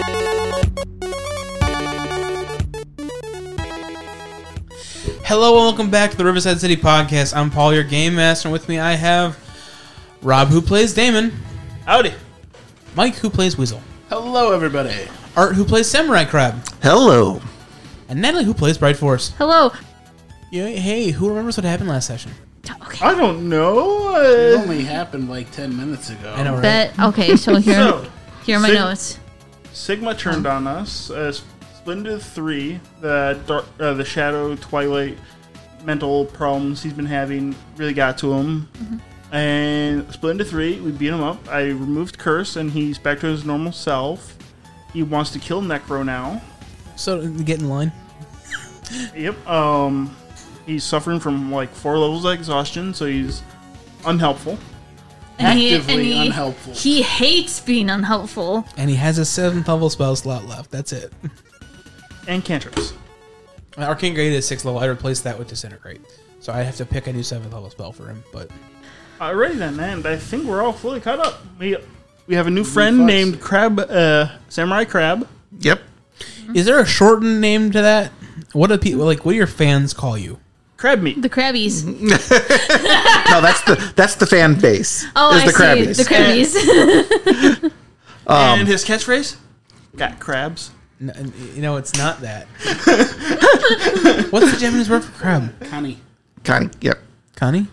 Hello and welcome back to the Riverside City Podcast. I'm Paul, your game master, and with me I have Rob, who plays Damon. Howdy. Mike, who plays Weasel. Hello, everybody. Art, who plays Samurai Crab. Hello. And Natalie, who plays Bright Force. Hello. Yeah, hey, who remembers what happened last session? Okay. I don't know. It only happened like 10 minutes ago. I know, right? That okay. So here are my Sig- notes. Sigma turned on us. Split into three. The Shadow Twilight mental problems he's been having really got to him. Mm-hmm. And split into three. We beat him up. I removed Curse, and he's back to his normal self. He wants to kill Necro now. So, get in line. Yep. He's suffering from like 4 levels of exhaustion, so he's unhelpful. Actively unhelpful. He hates being unhelpful. And he has a 7th level spell slot left. That's it. And cantrips. Arcane Grade is 6th level. I replaced that with Disintegrate. So I have to pick a new 7th level spell for him. But Alrighty then, and I think we're all fully caught up. We have a new friend named Crab, Samurai Crab. Yep. is there a shortened name to that? What do people like? What do your fans call you? Crab meat. The Crabbies. No, that's the fan base. Oh, is I the see. Crabbies. The Crabbies. And his catchphrase? Got crabs. No, it's not that. What's the Japanese word for crab? Connie. Connie. Yep. Connie?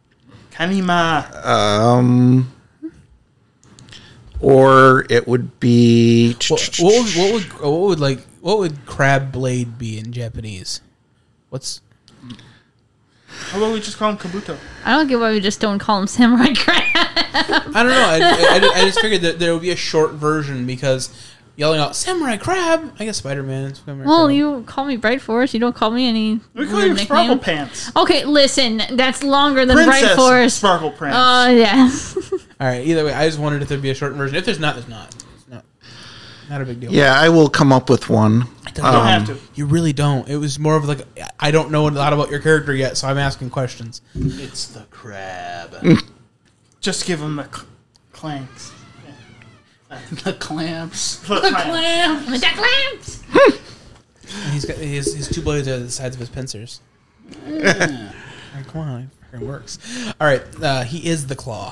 Kanima. Or it would be. What would crab blade be in Japanese? How about we just call him Kabuto? I don't get why we just don't call him Samurai Crab. I don't know. I just figured that there would be a short version because yelling out Samurai Crab. I guess Spider-Man. Well, you call me Bright Force. You don't call me any. We call weird you nickname. Sparkle Pants. Okay, listen. That's longer than Princess Bright Force. Sparkle Pants. Oh yeah. All right. Either way, I just wondered if there'd be a shortened version. If there's not, there's not. It's not a big deal. Yeah, I will come up with one. you don't have to. You really don't. It was more of like I don't know a lot about your character yet, so I'm asking questions. It's the crab. Just give him the clanks. The clamps. The clamps. The clamps. And he's got his 2 blades are the sides of his pincers. Yeah. Like, come on, it works. All right, he is the claw.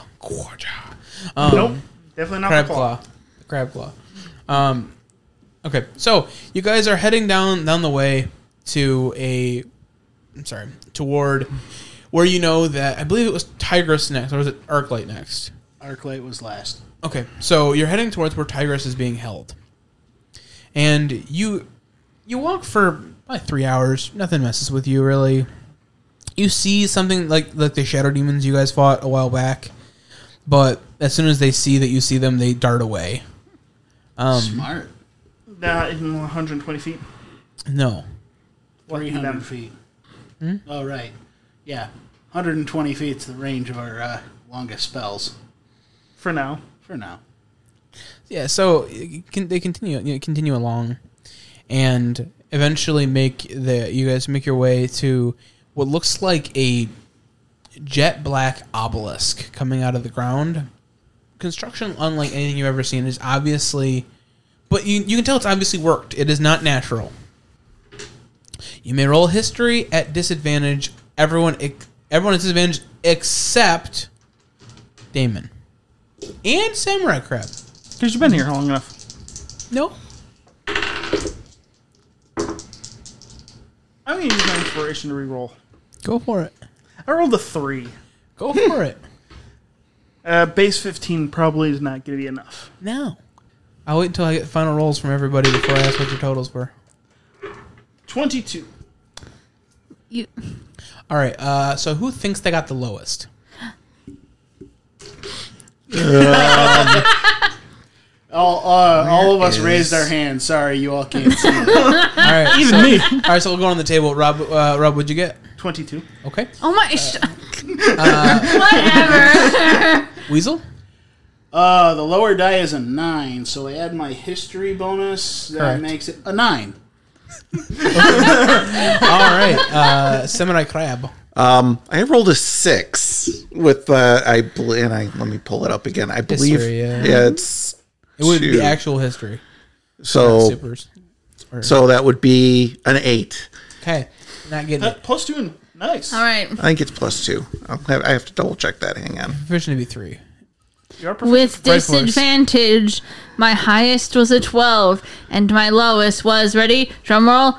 Nope. Definitely not Crab the claw. The crab claw. Okay, so you guys are heading down the way to toward where you know that I believe it was Tigress next, or was it Arclight next? Arclight was last. Okay, so you're heading towards where Tigress is being held, and you walk for like 3 hours. Nothing messes with you really. You see something like the shadow demons you guys fought a while back, but as soon as they see that you see them, they dart away. Smart. Not in 120 feet. No. 300 feet. Oh, right. Yeah. 120 feet's the range of our longest spells. For now. For now. Yeah, so they continue along, and eventually you guys make your way to what looks like a jet black obelisk coming out of the ground. Construction unlike anything you've ever seen is obviously, but you can tell it's obviously worked. It is not natural. You may roll history at disadvantage. Everyone is disadvantaged except Damon and Samurai Crab. Because you've been here long enough. No. I'm going to use my inspiration to reroll. Go for it. I rolled a 3. Go for it. Base 15 probably is not going to be enough. No. I'll wait until I get final rolls from everybody before I ask what your totals were. 22. All right. So who thinks they got the lowest? All of us raised our hands. Sorry, you all can't see it. All right. Even me. All right. So we'll go on the table. Rob, what'd you get? 22. Okay. Oh my. Whatever. Weasel. The lower die is a 9, so I add my history bonus. That Correct. makes it a 9. All right. Samurai Crab. I rolled a 6 with let me pull it up again. I believe History, yeah. it's It would be two. actual history. So supers. so that would be an 8. Okay, not getting it. +2. Nice. All right. I think it's +2. I have to double check that. Hang on. Proficient to be 3. You are perfect. With Right for us. disadvantage, my highest was a 12, and my lowest was, ready? Drum roll.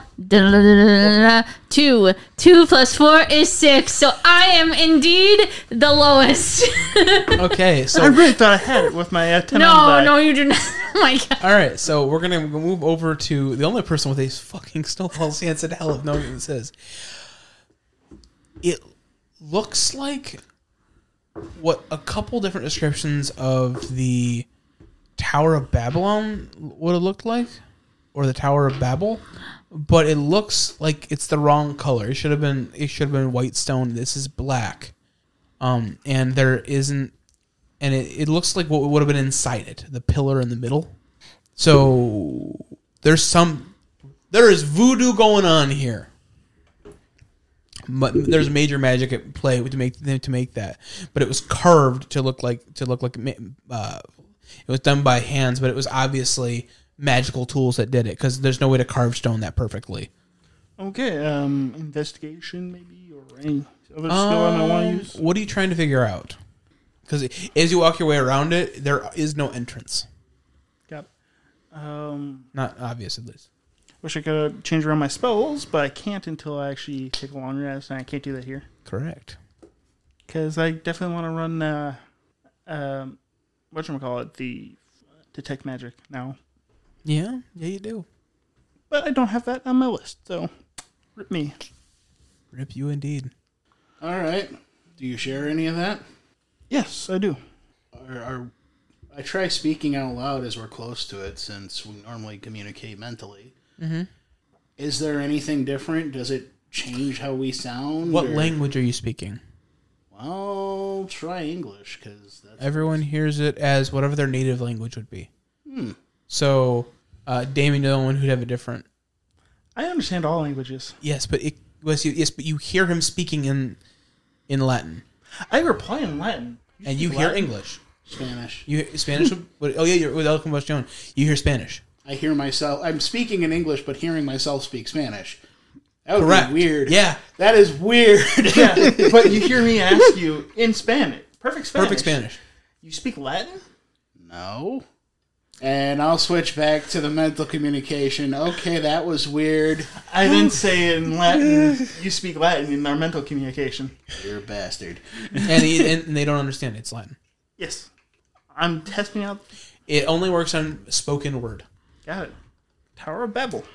2. 2 plus 4 is 6. So I am indeed the lowest. Okay, I so really thought I had it with my 10 on the die. No, you did not. Oh my god. all right, so we're gonna move over to the only person with a fucking snowball chance in hell of knowing what this is. It looks like what a couple different descriptions of the Tower of Babylon would have looked like, or the Tower of Babel, but it looks like it's the wrong color. It should have been white stone. This is black, and there isn't, and it looks like what would have been inside it, the pillar in the middle. So there is voodoo going on here. But there's major magic at play to make that. But it was carved to look like it was done by hands, but it was obviously magical tools that did it, because there's no way to carve stone that perfectly. Okay, investigation maybe, or any other skill I might want to use. What are you trying to figure out? Because as you walk your way around it, there is no entrance. Got it. Not obvious, at least. Wish I could change around my spells, but I can't until I actually take a long rest, and I can't do that here. Correct. Because I definitely want to run, whatchamacallit, the Detect Magic now. Yeah, you do. But I don't have that on my list, so rip me. Rip you indeed. All right. Do you share any of that? Yes, I do. I try speaking out loud as we're close to it, since we normally communicate mentally. Mm-hmm. Is there anything different? Does it change how we sound? What language are you speaking? Well, try English, because that's... Everyone hears it as whatever their native language would be. So, Damien, the only one who'd have a different. I understand all languages. Yes, but but you hear him speaking in Latin, I reply in Latin. and you speak hear Latin? English. Spanish. You Spanish? Oh yeah, you're with El Combustion. You hear Spanish. I hear myself... I'm speaking in English, but hearing myself speak Spanish. That would Correct. be weird. Yeah, That is weird. Yeah, but you hear me ask you in Spanish. Perfect Spanish. perfect Spanish. You speak Latin? No. And I'll switch back to the mental communication. Okay, that was weird. I didn't say it in Latin. You speak Latin in our mental communication. You're a bastard. And they don't understand it's Latin. Yes. I'm testing out. It only works on spoken word. Got it. Tower of Babel.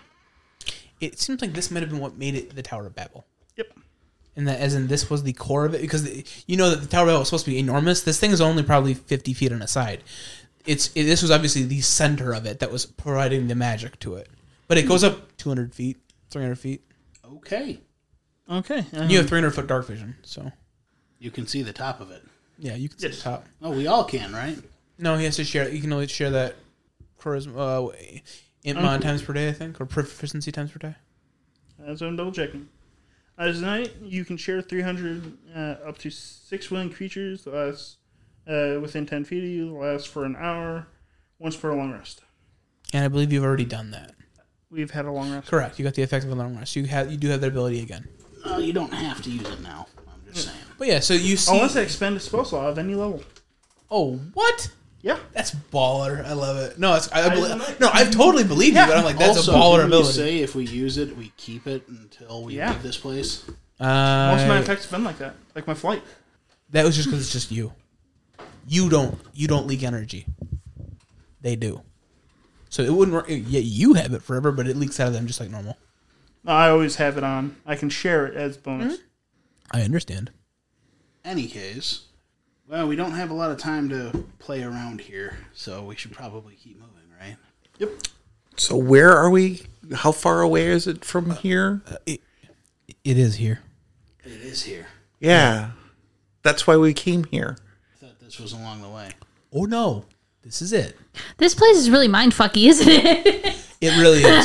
It seems like this might have been what made it the Tower of Babel. Yep. And that, as in, this was the core of it, because you know that the Tower of Babel was supposed to be enormous. This thing is only probably 50 feet on a side. This was obviously the center of it that was providing the magic to it. But it goes up 200 feet, 300 feet. Okay. Okay. You have 300-foot dark vision, so You can see the top of it. yeah, you can see Yes. the top. Oh, we all can, right? No, he has to share. You can only share that charisma, Intmon times per day, I think, or proficiency times per day. As I'm double checking. As night, you can share 300 up to 6 willing creatures that last within 10 feet of you, last for an hour, once per long rest. And I believe you've already done that. We've had a long rest. Correct. You got the effect of a long rest. You do have that ability again. You don't have to use it now. I'm just saying. But yeah, so you see. Unless I expend a spell slot of any level. Oh, what? Yeah. That's baller. I love it. No, I totally believe you, but I'm like, that's also, a baller didn't we ability. say if we use it, we keep it until we leave this place? Most of my effects have been like that. Like my flight. That was just because it's just you. You don't leak energy. They do. So it wouldn't work. Yeah, you have it forever, but it leaks out of them just like normal. No, I always have it on. I can share it as bonus. I understand. Any case, well, we don't have a lot of time to play around here, so we should probably keep moving, right? Yep. So where are we? How far away is it from here? It is here. It is here. Yeah. That's why we came here. I thought this was along the way. Oh no, this is it. This place is really mindfucky, isn't it? It really is.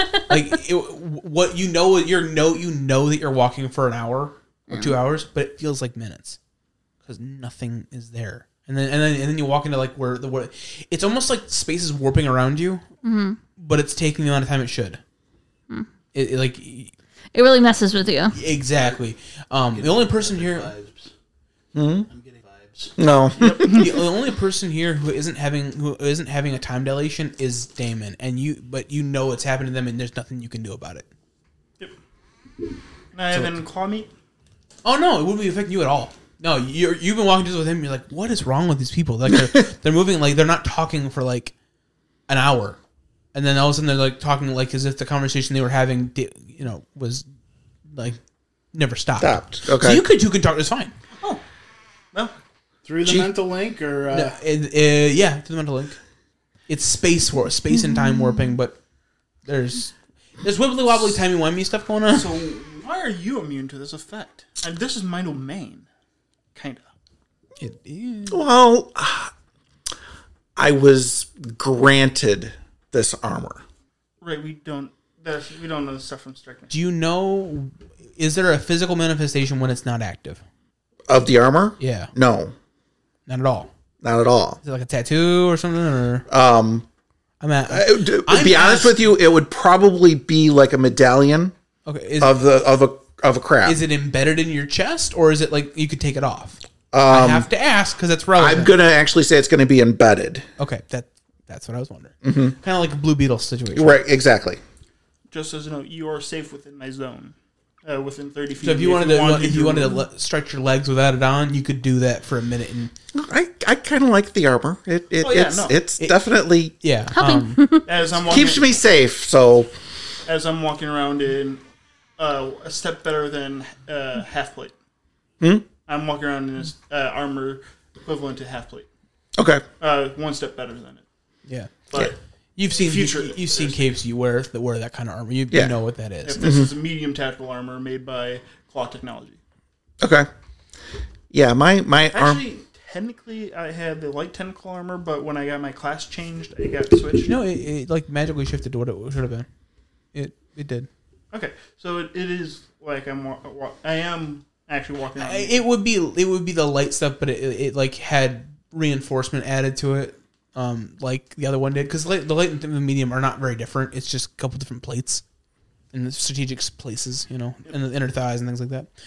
What you know that you're walking for an hour or 2 hours, but it feels like minutes because nothing is there. And then you walk into like where it's almost like space is warping around you, but it's taking the amount of time it should. It really messes with you. exactly. The only person here, I'm getting vibes. No. the only person here who isn't having a time dilation is Damon, but you know it's happened to them, and there's nothing you can do about it. Yep. Can I have any claw meat? Oh no, it wouldn't be affecting you at all. No, you've been walking just with him. You're like, what is wrong with these people? Like they're moving, like they're not talking for like an hour, and then all of a sudden they're like talking like as if the conversation they were having, was like never stopped. Okay. So you could talk. It's fine. Oh, no. Through the mental link, or Yeah, to the mental link. It's space and time warping, but there's wibbly wobbly timey wimey stuff going on. So why are you immune to this effect? And this is my domain, kinda. It is. Well, I was granted this armor. Right, we don't know the stuff from Strike. Do you know? Is there a physical manifestation when it's not active? Of the armor? Yeah, No, not at all. not at all. Is it like a tattoo or something? Or To be honest with you, it would probably be like a medallion okay. of a crab. Is it embedded in your chest, or is it like you could take it off? I have to ask because that's relevant. I'm gonna actually say it's gonna be embedded. Okay, that's what I was wondering. Kind of like a Blue Beetle situation. Right, exactly. Just as you know, you are safe within my zone, within 30 feet. So if you wanted to stretch your legs without it on, you could do that for a minute. And I kind of like the armor. It's definitely as I'm walking, keeps me safe. So as I'm walking around in a step better than half plate. I'm walking around in this armor equivalent to half plate. okay. One step better than it. yeah, But you've seen Future- you've seen capes you wear that kind of armor. You know what that is. if this is a medium tactical armor made by Claw Technology. Okay. Yeah, my arm. Actually, technically, I had the light tentacle armor, but when I got my class changed, it got switched. No, it like magically shifted to what it should have been. It did. Okay, so it is like I am actually walking around. It would be the light stuff, but it like had reinforcement added to it, like the other one did. Because the light and the medium are not very different. It's just a couple different plates in the strategic places, and the inner thighs and things like that.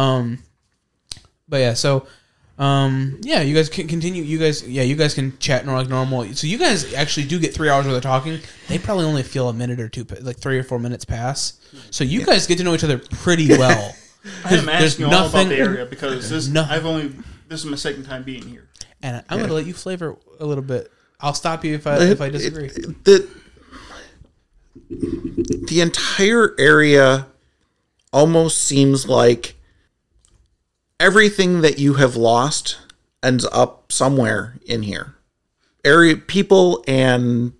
But yeah, so you guys can continue. You guys can chat like normal. So you guys actually do get 3 hours worth of talking. They probably only feel a minute or two, like 3 or 4 minutes pass. So you guys get to know each other pretty well. I am asking you all about the area because this is my second time being here. And I'm going to let you flavor a little bit. I'll stop you if I disagree. The entire area almost seems like everything that you have lost ends up somewhere in here. People, and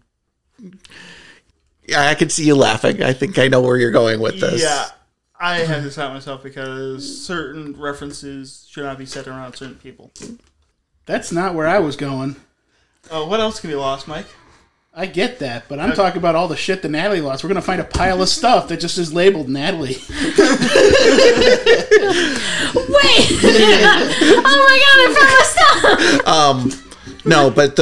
I can see you laughing. I think I know where you're going with this. Yeah, I had to stop myself because certain references should not be said around certain people. That's not where I was going. What else can be lost, Mike? I get that, but I'm talking about all the shit that Natalie lost. We're going to find a pile of stuff that just is labeled Natalie. Wait! Oh my god, I found my stuff! No, but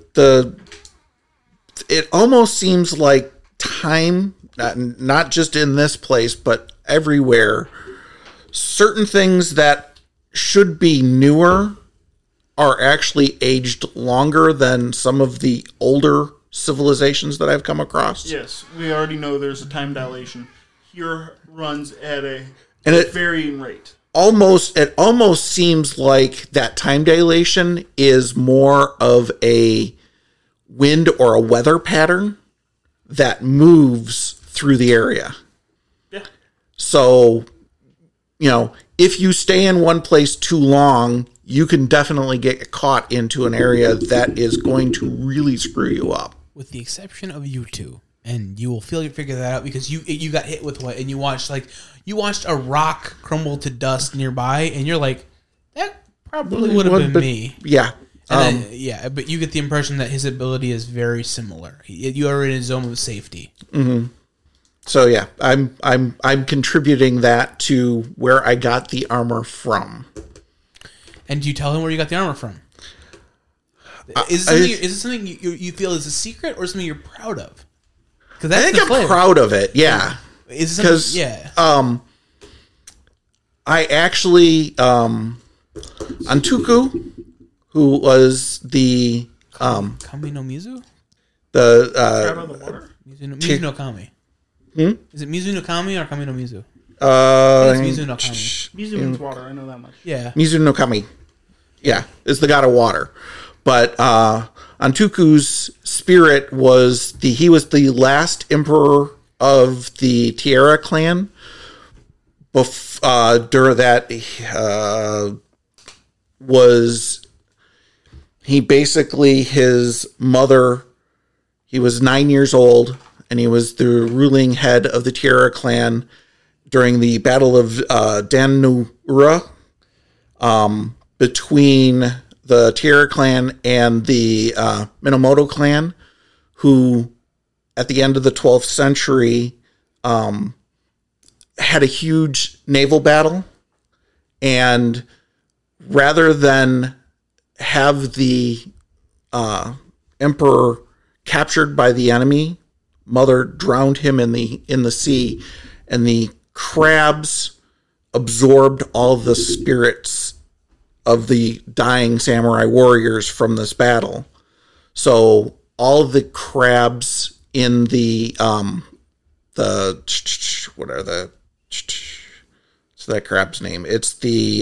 it almost seems like time, not just in this place, but everywhere, certain things that should be newer are actually aged longer than some of the older civilizations that I've come across. Yes, we already know there's a time dilation. Here runs at a varying rate. It almost seems like that time dilation is more of a wind or a weather pattern that moves through the area. Yeah. So, if you stay in one place too long, you can definitely get caught into an area that is going to really screw you up. With the exception of you two, and you will figure that out because you got hit with what, and you watched a rock crumble to dust nearby, and you're like, that probably would have been me. Yeah. And then, but you get the impression that his ability is very similar. You are in a zone of safety. Mm-hmm. So yeah, I'm contributing that to where I got the armor from. And do you tell him where you got the armor from? Is this something you feel is a secret or something you're proud of? Because I think I'm proud of it. Yeah, because I actually Antuku, who was the Kami no Mizu? the Crab on the water? Mizu no Kami. Is it Mizu no Kami or Kami no Mizu? it's Mizu no Kami. Mizu means water. I know that much. Yeah. Mizu no Kami. Yeah, is the god of water. But Antuku's spirit was he was the last emperor of the Tierra clan. During that he basically, his mother, he was 9 years old, and he was the ruling head of the Tierra clan during the Battle of Danura, between the Tierra clan and the Minamoto clan, who at the end of the 12th century had a huge naval battle, and rather than have the emperor captured by the enemy, Mother drowned him in the sea, and the crabs absorbed all the spirits of the dying samurai warriors from this battle. So all of the crabs in what's that crab's name? It's the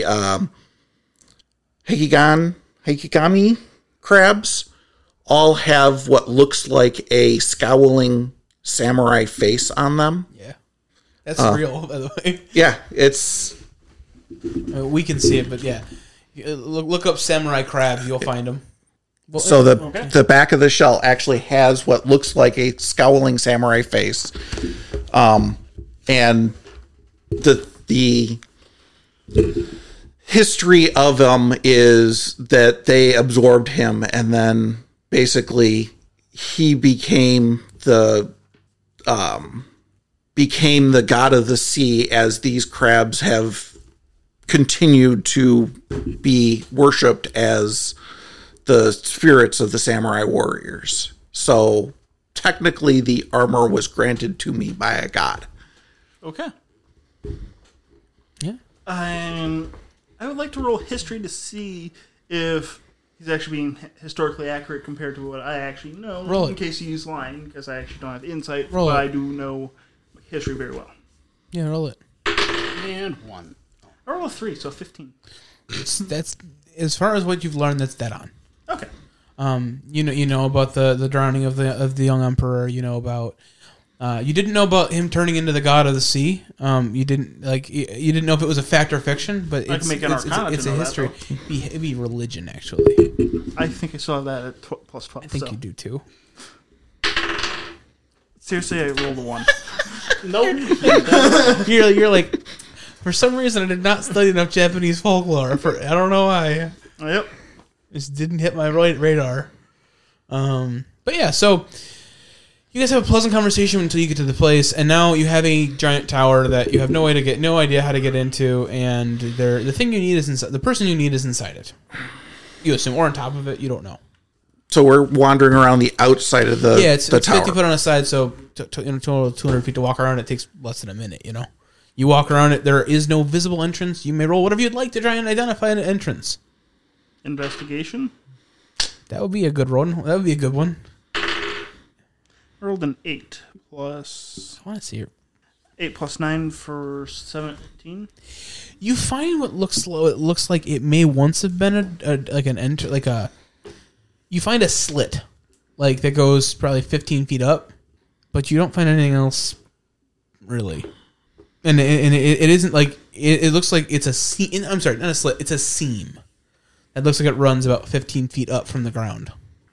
Hikigami crabs all have what looks like a scowling samurai face on them. Yeah. That's real, by the way. Yeah, it's... We can see it, but yeah. Look up samurai crabs, you'll find them. Well, so the back of the shell actually has what looks like a scowling samurai face. And the history of them is that they absorbed him, and then basically he became the god of the sea, as these crabs have continued to be worshipped as the spirits of the samurai warriors. So technically the armor was granted to me by a god. Okay. Yeah. I would like to roll history to see if he's actually being historically accurate compared to what I actually know. Roll it. In case you use lying, because I actually don't have insight, Roll but it. I do know history very well. Yeah, roll it. And 1. I roll a 3, so 15. That's as far as what you've learned, that's dead on. Okay. You know about the drowning of the young emperor. You know about you didn't know about him turning into the god of the sea. You didn't know if it was a fact or fiction, but I can make an arcana it's to a know history. that, It'd be religion, actually. I think I saw that at plus 12. I think so. you do too. Seriously, I rolled a 1. Nope. You're like, for some reason I did not study enough Japanese folklore. I don't know why. Yep. Just didn't hit my radar. But yeah, so you guys have a pleasant conversation until you get to the place, and now you have a giant tower that you have no idea how to get into, and the thing you need is inside. The person you need is inside it. You assume, or on top of it. You don't know. So we're wandering around the outside of the It's tower. 50 foot on a side, so total 200 feet to walk around. It takes less than a minute. You walk around it. There is no visible entrance. You may roll whatever you'd like to try and identify an entrance. Investigation. That would be a good one. That would be a good one. I rolled an 8 plus... I want to see it. 8 plus 9 for 17. You find what looks like it may once have been you find a slit, like that goes probably 15 feet up, but you don't find anything else really. And it isn't like it looks like it's a seam. I'm sorry, not a slit. It's a seam. It looks like it runs about 15 feet up from the ground.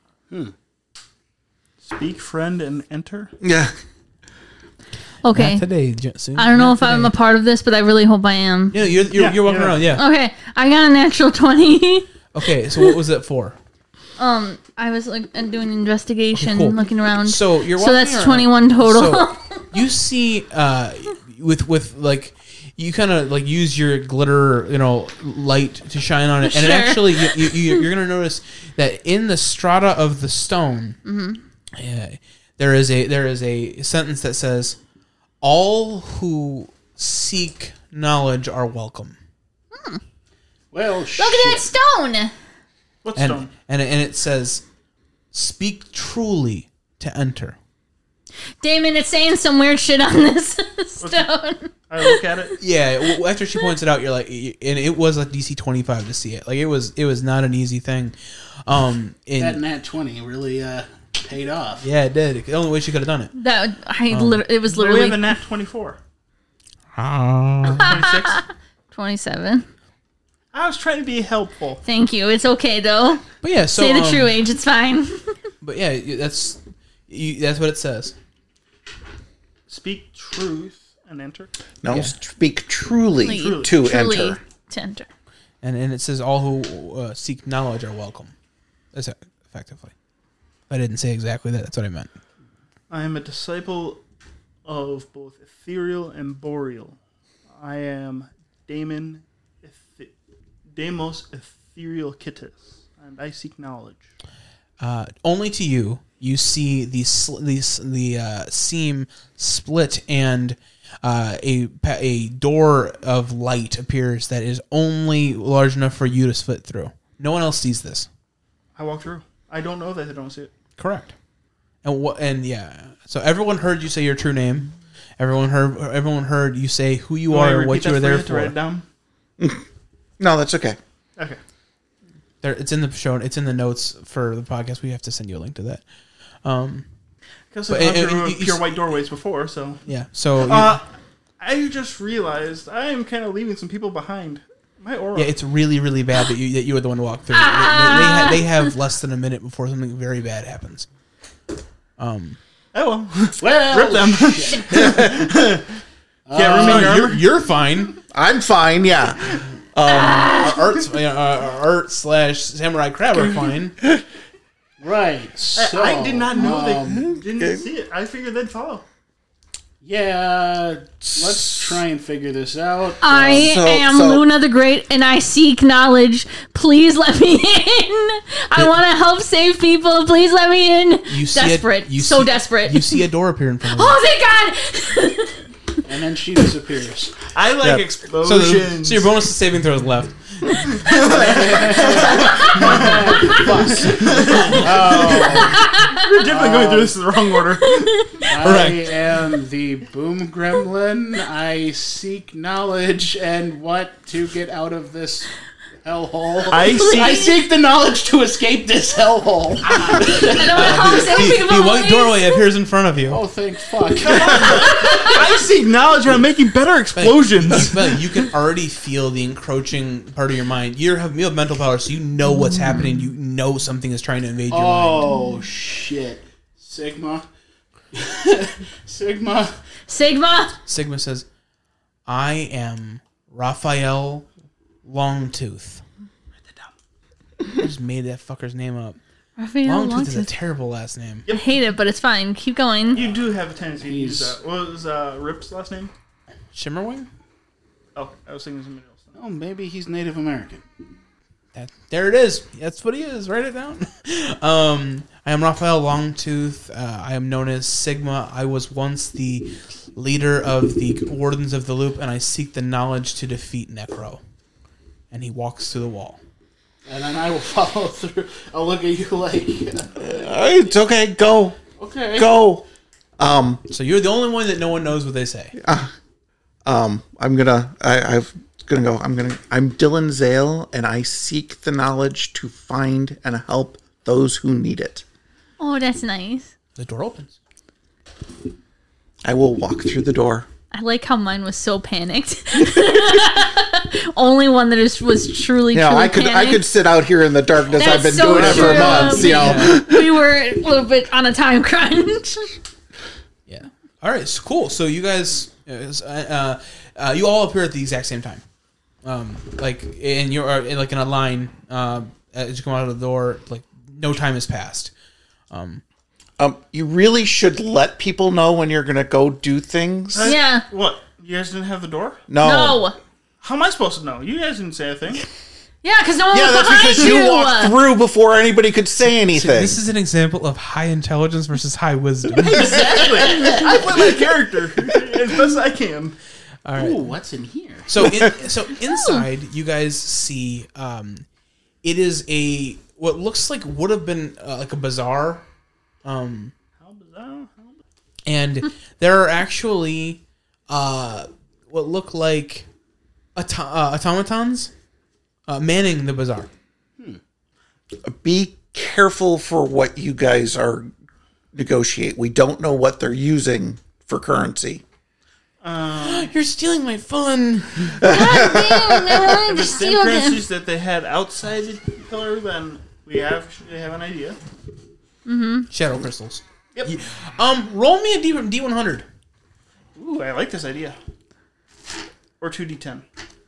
Speak, friend, and enter. Yeah. Okay. Not today, soon. I don't know Not if I'm today. a part of this, but I really hope I am. Yeah, you're walking around. Yeah. Okay, I got a natural 20. Okay, so what was it for? I was like doing an investigation, Okay, cool. looking around. So you're So walking that's around. 21 total. So you see, with like, you kind of like use your glitter, light to shine on it, and it Sure. actually you're gonna notice that in the strata of the stone, there is a sentence that says, "All who seek knowledge are welcome." Well, Look at that stone. What And stone? and it says, "Speak truly to enter." Damon, it's saying some weird shit on this stone. I look at it. Yeah, after she points it out, you're like, and it was like DC 25 to see it. Like it was not an easy thing. that And nat 20 really paid off. yeah, it did. The only way she could have done it. It was We literally have a nat 24. 26. 27. I was trying to be helpful. Thank you. It's okay though. But yeah, so Say the true age. It's fine. But yeah, that's what it says. Speak truth and enter. No, Yeah. speak truly to Truly enter. to enter. And it says all who seek knowledge are welcome. That's it, effectively. I didn't say exactly that. That's what I meant. I am a disciple of both ethereal and boreal. I am Deimos Ethereal Kittis, and I seek knowledge. Only to you, you see the seam split, and a door of light appears that is only large enough for you to fit through. No one else sees this. I walk through. I don't know that they don't see it. Correct. And yeah, so everyone heard you say your true name. Everyone heard you say who you are and what you were there To write it for. down. No, that's okay. Okay. It's in the show. It's in the notes for the podcast. We have to send you a link to that. Because But- I've gone and through you- pure white doorways before, so. Yeah. So I just realized I am kind of leaving some people behind. My aura. yeah, it's really, really bad that you were the one to walk through. They have less than a minute before something very bad happens. Oh well. Well, Rip them. Yeah, remain your armor. You're fine. I'm fine, yeah. Art / Samurai Crab are fine. right. So, I did not know they didn't see it. I figured they'd follow. Yeah, let's try and figure this out. I am Luna the Great, and I seek knowledge. Please let me in. I want to help save people. Please let me in. Desperate. Desperate. You see a door appear in front of you. Oh, thank God. And then she disappears. I like Yep. explosions. So your bonus to saving throws left. We're definitely going through this in the wrong order. I am the Boom Gremlin. I seek knowledge and what to get out of this hellhole. I seek the knowledge to escape this hellhole. I don't want to help save people. The white please. doorway appears in front of you. Oh, thank fuck. I seek knowledge and I'm making better explosions. But you can already feel the encroaching part of your mind. You have mental power, so you know what's happening. You know something is trying to invade your mind. Oh, shit. Sigma. Sigma. Sigma says, I am Raphael Longtooth. I just made that fucker's name up. Raphael Longtooth is a Longtooth. terrible last name. I hate it, but it's fine. Keep going. You do have a tendency to use that. What was Rip's last name? Shimmerwing? Oh, I was thinking somebody else. Oh, maybe he's Native American. There it is. That's what he is. Write it down. I am Raphael Longtooth. I am known as Sigma. I was once the leader of the Wardens of the Loop, and I seek the knowledge to defeat Necro. And he walks through the wall. And then I will follow through. I'll look at you like, It's okay. Go. okay. Go. So you're the only one that no one knows what they say. I'm Dylan Zale, and I seek the knowledge to find and help those who need it. Oh, that's nice. The door opens. I will walk through the door. I like how mine was so panicked. Only one that was truly, You know, truly I could panicked. sit out here in the darkness. I've been That's so doing it for true. months. You know, We were a little bit on a time crunch. Yeah. All right. So cool. So you guys, you all appear at the exact same time. And you're like in a line as you come out of the door. Like no time has passed. you really should let people know when you're gonna go do things. Yeah. What? You guys didn't have the door? No. No. How am I supposed to know? You guys didn't say a thing. Yeah, because no one Yeah, was that's behind because you walked through before anybody could say anything. This is an example of high intelligence versus high wisdom. Exactly. I play my character as best as I can. All right. Ooh, what's in here? So inside, you guys see it is what looks like would have been like a bazaar. How bizarre. And there are actually what look like automatons manning the bazaar. Be careful for what you guys are negotiate. We don't know what they're using for currency. You're stealing my fun. God damn, they wanted If to it's same steal them. currencies that they had outside the pillar, then we have an idea. Shadow crystals. Yep. Roll me a D100. Ooh, I like this idea. Or 2d10.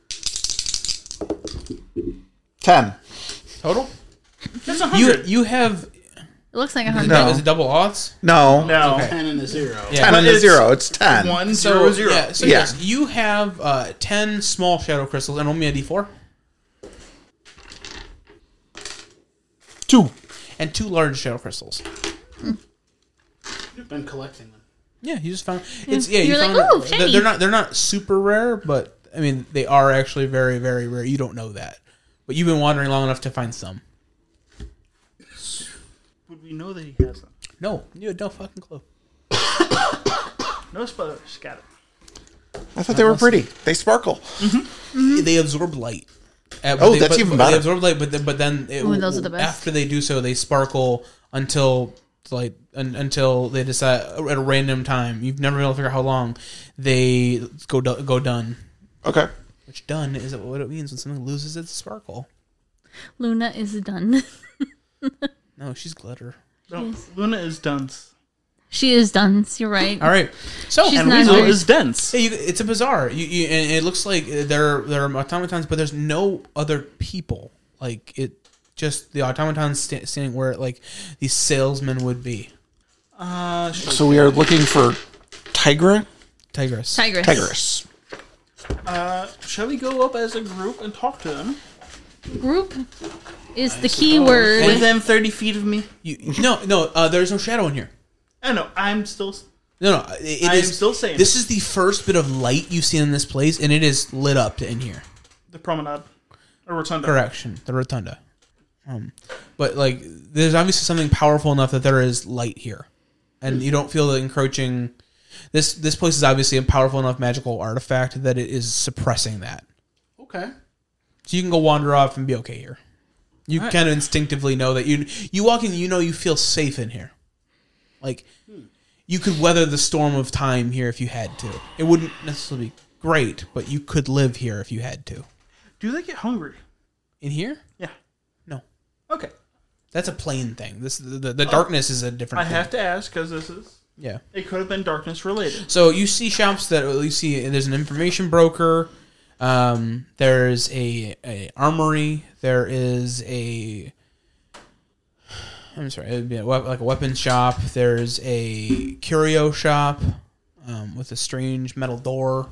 10. Total. That's 100. You have. It looks like Is 100. No. it double odds? No. No. Okay. 10 and a 0. Yeah. 10 and a it's 0. It's 10. 1, So 0, 0. yeah. So Yeah. yes, you have 10 small shadow crystals, and roll me a D4. 2. And 2 large shadow crystals. You've been collecting them. Yeah, you just found it's you You're found like, "Oh, it- shiny." they're not super rare, but I mean they are actually very, very rare. You don't know that. But you've been wandering long enough to find some. Would we know that he has them? No, you had no fucking clue. No spoilers. Got it. I thought they were pretty. They sparkle. They absorb light. That's even better. They absorb light, but then Ooh, those are the best. after they do so, they sparkle until they decide at a random time. You've never been able to figure out how long they go done. Okay. Which done is what it means when something loses its sparkle. Luna is done. No, she's glitter. No, Yes. Luna is dense. She is done. You're right. All right, so She's And not Weasel very- is dense. yeah, it's a bazaar. And it looks like there are automatons, but there's no other people. Like it, just the automatons standing where like these salesmen would be. So we are looking for Tigra? Tigress. Tigress. Tigris. Shall we go up as a group and talk to them? Group is the key word. Within 30 feet of me? No. There's no shadow in here. I know. I'm still... No. I am still saying this is the first bit of light you've seen in this place, and it is lit up in here. The promenade. Or rotunda. Correction, the rotunda. But like, there's obviously something powerful enough that there is light here, and you don't feel the encroaching. This place is obviously a powerful enough magical artifact that it is suppressing that. Okay. So you can go wander off and be okay here. You All right. kind of instinctively know that you walk in, you feel safe in here. Like you could weather the storm of time here if you had to. It wouldn't necessarily be great, but you could live here if you had to. Do they get hungry? In here? Yeah. No. Okay. That's a plain thing. The darkness is a different I thing. have to ask because this is... Yeah. It could have been darkness related. So you see shops that you see. There's an information broker. There's a armory. There is a. I'm sorry. It would be like a weapons shop. There's a curio shop with a strange metal door.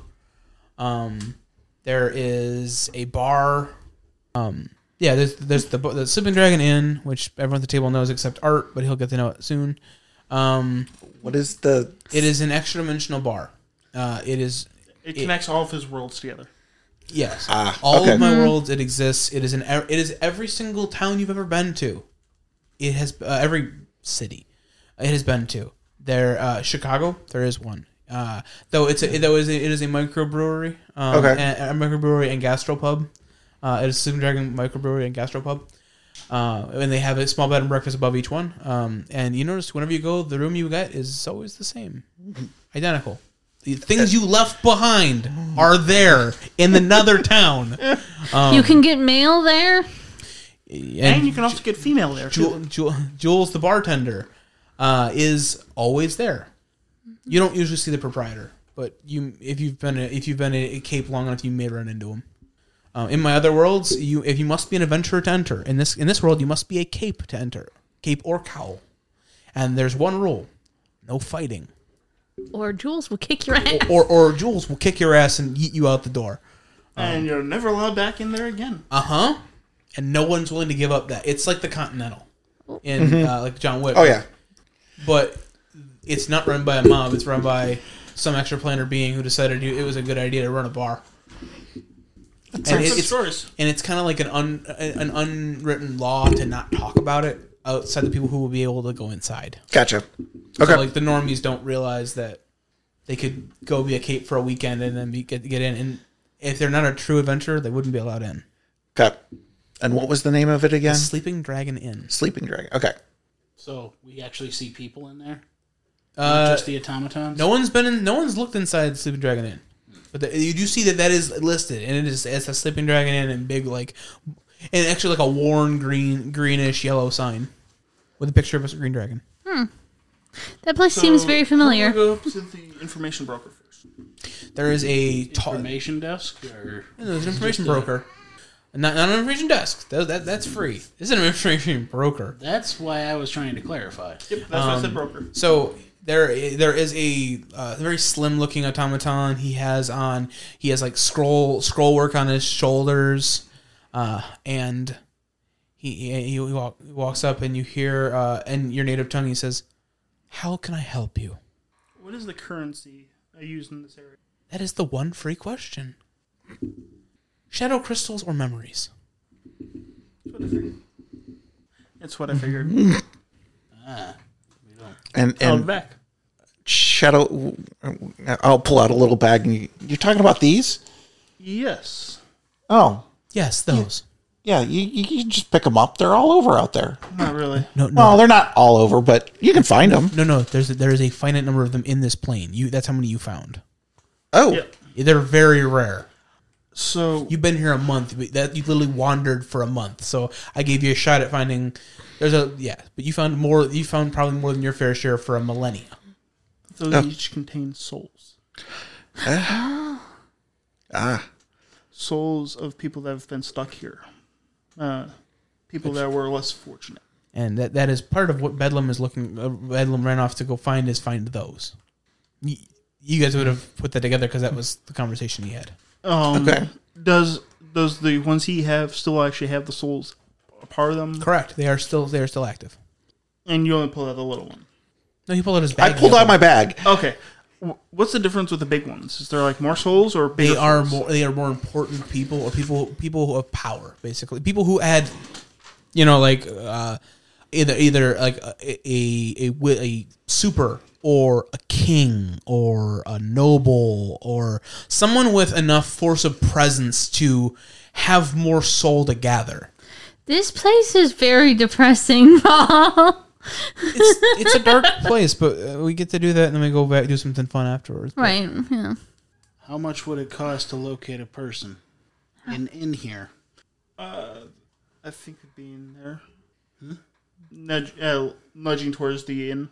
There is a bar. Yeah. There's the Sleeping Dragon Inn, which everyone at the table knows except Art, but he'll get to know it soon. What is the... It is an extra-dimensional bar. It Connects all of his worlds together. Yes. All All of my worlds, it exists. It is every single town you've ever been to. It has every city it has been to. There, Chicago, there is one. Though it is a microbrewery. Okay. A microbrewery and gastropub. It is Sleeping Dragon microbrewery and gastropub. And they have a small bed and breakfast above each one. And you notice whenever you go, the room you get is always the same, identical. The things you left behind are there in another town. You can get mail there. And you can also get female there, too. Jules, the bartender, is always there. You don't usually see the proprietor, but if you've been at Cape long enough, you may run into him. In my other worlds, if you must be an adventurer to enter. In this world, you must be a cape to enter, cape or cowl. And there's one rule: no fighting. Or Jules will kick your ass. Or Jules will kick your ass and yeet you out the door. And you're never allowed back in there again. and no one's willing to give up that. It's like the Continental in like John Wick. Oh yeah, but it's not run by a mob. It's run by some extraplanar being who decided it was a good idea to run a bar. And it's kind of like an unwritten law to not talk about it outside the people who will be able to go inside. Gotcha. Okay. So like the normies don't realize that they could go be a cape for a weekend and then get in. And if they're not a true adventurer, they wouldn't be allowed in. Okay. And what was the name of it again? The Sleeping Dragon Inn. Sleeping Dragon. Okay. So we actually see people in there, not just the automatons. No one's looked inside the Sleeping Dragon Inn. But you do see that is listed, and it's a Sleeping Dragon Inn and big and actually like a worn greenish yellow sign with a picture of a green dragon. That place seems very familiar. We'll go to the information broker first. There is a information desk, or there's an information broker, not an information desk. That's free. This is an information broker. That's why I was trying to clarify. Yep, that's why I said broker. So. There is a very slim looking automaton. He has like scroll work on his shoulders, and he walks up and you hear in your native tongue he says, "How can I help you?" What is the currency I use in this area? That is the one free question. Shadow crystals or memories? That's what I figured. And back. Shadow, I'll pull out a little bag. And you're talking about these? Yes. Oh. Yes, those. Yeah, you just pick them up. They're all over out there. Not really. No. Well, they're not all over, but you can find them. No. There is a finite number of them in this plane. That's how many you found. Oh. Yep. They're very rare. So you've been here a month. You literally wandered for a month. So I gave you a shot at finding. But you found more. You found probably more than your fair share for a millennia. Those each contain souls. Souls of people that have been stuck here. People that were less fortunate. And that is part of what Bedlam is looking. Bedlam ran off to go find those. You guys would have put that together because that was the conversation he had. Okay. Does the ones he still actually have the souls a part of them? Correct. They are still active. And you only pulled out the little one. No, he pulled out his bag. I pulled out my bag. Okay. What's the difference with the big ones? Is there like more souls or bigger souls? They are more important people or people who have power, basically. People who add, like either like a super or a king or a noble or someone with enough force of presence to have more soul to gather. This place is very depressing, Paul. It's a dark place, but we get to do that and then we go back and do something fun afterwards. Right, yeah. How much would it cost to locate a person in here? I think it'd be in there. Nudging towards the inn.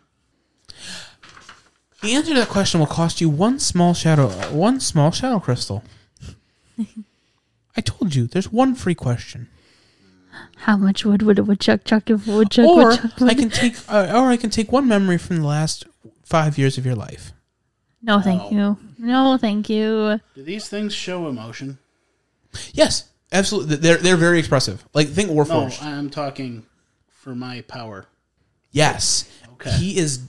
The answer to that question will cost you one small shadow crystal. I told you, there's one free question. How much wood would a woodchuck chuck if a woodchuck or would chuck wood? I can take one memory from the last 5 years of your life. No, thank you. No, thank you. Do these things show emotion? Yes, absolutely. They're very expressive. Like think Warforged. No, I'm talking for my power. Yes. Okay. He is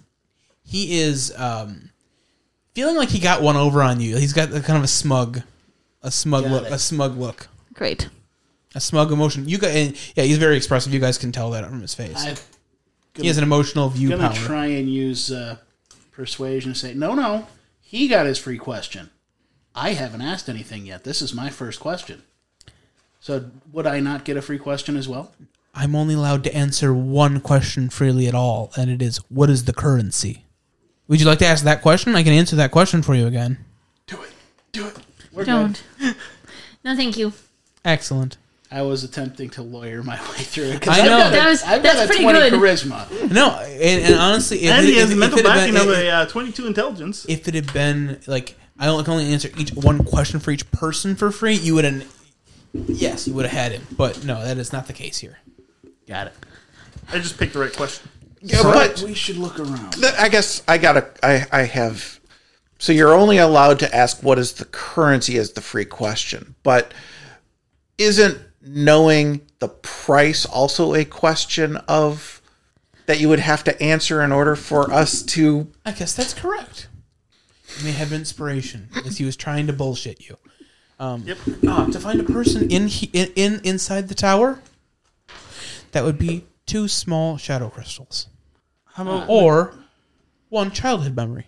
feeling like he got one over on you. He's got kind of a smug look. Great. A smug emotion. He's very expressive. You guys can tell that from his face. He has an emotional view power. I'm going to try and use persuasion and say, no, he got his free question. I haven't asked anything yet. This is my first question. So would I not get a free question as well? I'm only allowed to answer one question freely at all, and it is, what is the currency? Would you like to ask that question? I can answer that question for you again. Do it. We're Don't. good. No, thank you. Excellent. I was attempting to lawyer my way through it. I know. I've got a pretty 20 good. charisma. No, and honestly... he has a mental backing of a 22 intelligence. If it had been, like, I can only answer one question for each person for free, you would have... Yes, you would have had him. But no, that is not the case here. Got it. I just picked the right question. Yeah, but we should look around. I guess I have... So you're only allowed to ask what is the currency as the free question. But isn't knowing the price also a question of that you would have to answer in order for us to... I guess that's correct. You may have inspiration as he was trying to bullshit you. To find a person inside the tower, that would be 2 small shadow crystals. Or 1 childhood memory.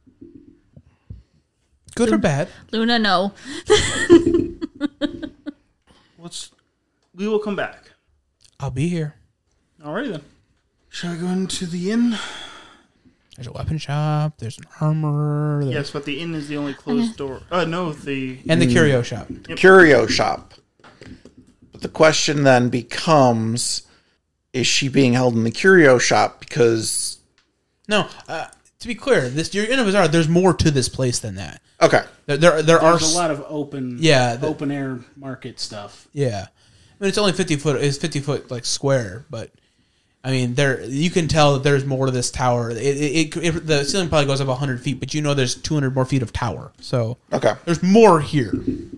Good or bad? Luna, no. We will come back. I'll be here. Alrighty then. Shall we go into the inn? There's a weapon shop. There's an armorer. Yes, but the inn is the only closed door. No, the... And the curio shop. Yep. Curio shop. But the question then becomes, is she being held in the curio shop because... No, to be clear, you're in a bazaar. There's more to this place than that. Okay. There's a lot of open air market stuff. Yeah. I mean, it's only 50 foot. It's 50 foot like square, but I mean, you can tell that there's more to this tower. The ceiling probably goes up 100 feet, but there's 200 more feet of tower. So okay, there's more here.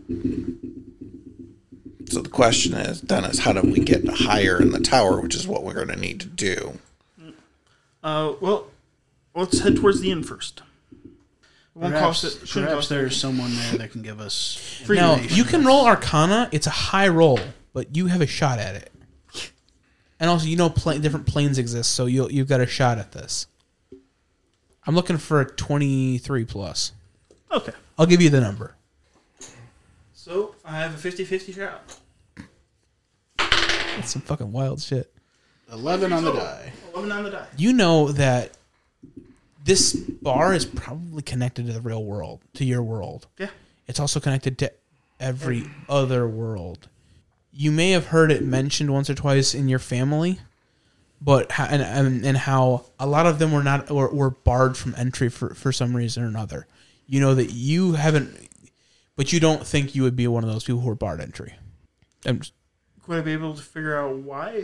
So the question is, Dennis, how do we get higher in the tower, which is what we're going to need to do? Well, let's head towards the inn first. Perhaps there's someone there that can give us free. Now, you can roll Arcana. It's a high roll, but you have a shot at it. And also, different planes exist, so you've got a shot at this. I'm looking for a 23 plus. Okay. I'll give you the number. So, I have a 50-50 shot. That's some fucking wild shit. 11 on the die. 11 on the die. You know that this bar is probably connected to the real world, to your world. Yeah. It's also connected to every other world. You may have heard it mentioned once or twice in your family, but and how a lot of them were barred from entry for some reason or another. You know that you haven't, but you don't think you would be one of those people who are barred entry. Would I be able to figure out why?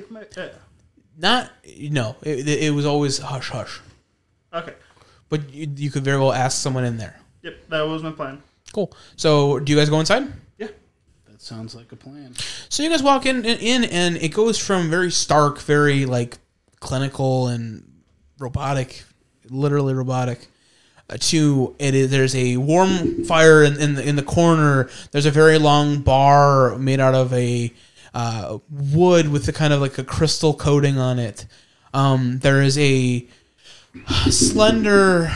It was always hush hush. Okay. But you could very well ask someone in there. Yep, that was my plan. Cool. So, do you guys go inside? Yeah. That sounds like a plan. So you guys walk in and it goes from very stark, very like clinical and robotic, literally robotic, to there's a warm fire in the corner. There's a very long bar made out of a wood with a kind of like a crystal coating on it. There is a slender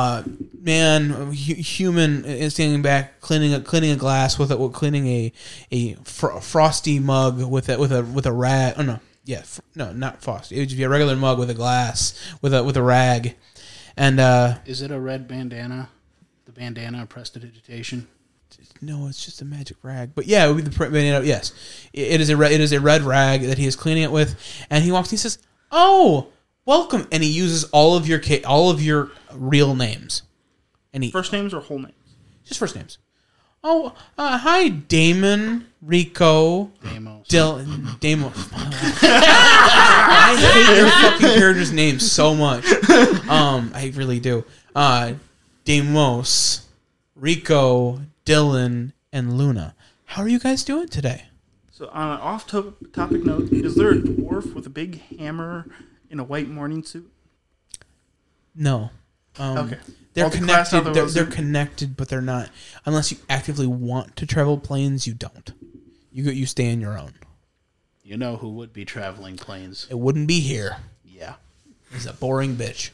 human standing back cleaning a glass cleaning a frosty mug with a rag. Oh no, yeah, not frosty. It would just be a regular mug with a glass with a rag. And is it a red bandana? The bandana of prestidigitation? No, it's just a magic rag. But yeah, it would be the bandana. Yes, it is a red rag that he is cleaning it with. And he walks. And he says, "Oh, welcome," and he uses all of your real names. And first names or whole names? Just first names. Oh, hi, Damon, Rico, Dylan, Damos. I hate your fucking characters' names so much. I really do. Damos, Rico, Dylan, and Luna. How are you guys doing today? So, on an off-topic note, is there a dwarf with a big hammer in a white morning suit? No. Okay. They're connected. They're connected, but they're not. Unless you actively want to travel planes, you don't. You stay on your own. You know who would be traveling planes? It wouldn't be here. Yeah. He's a boring bitch.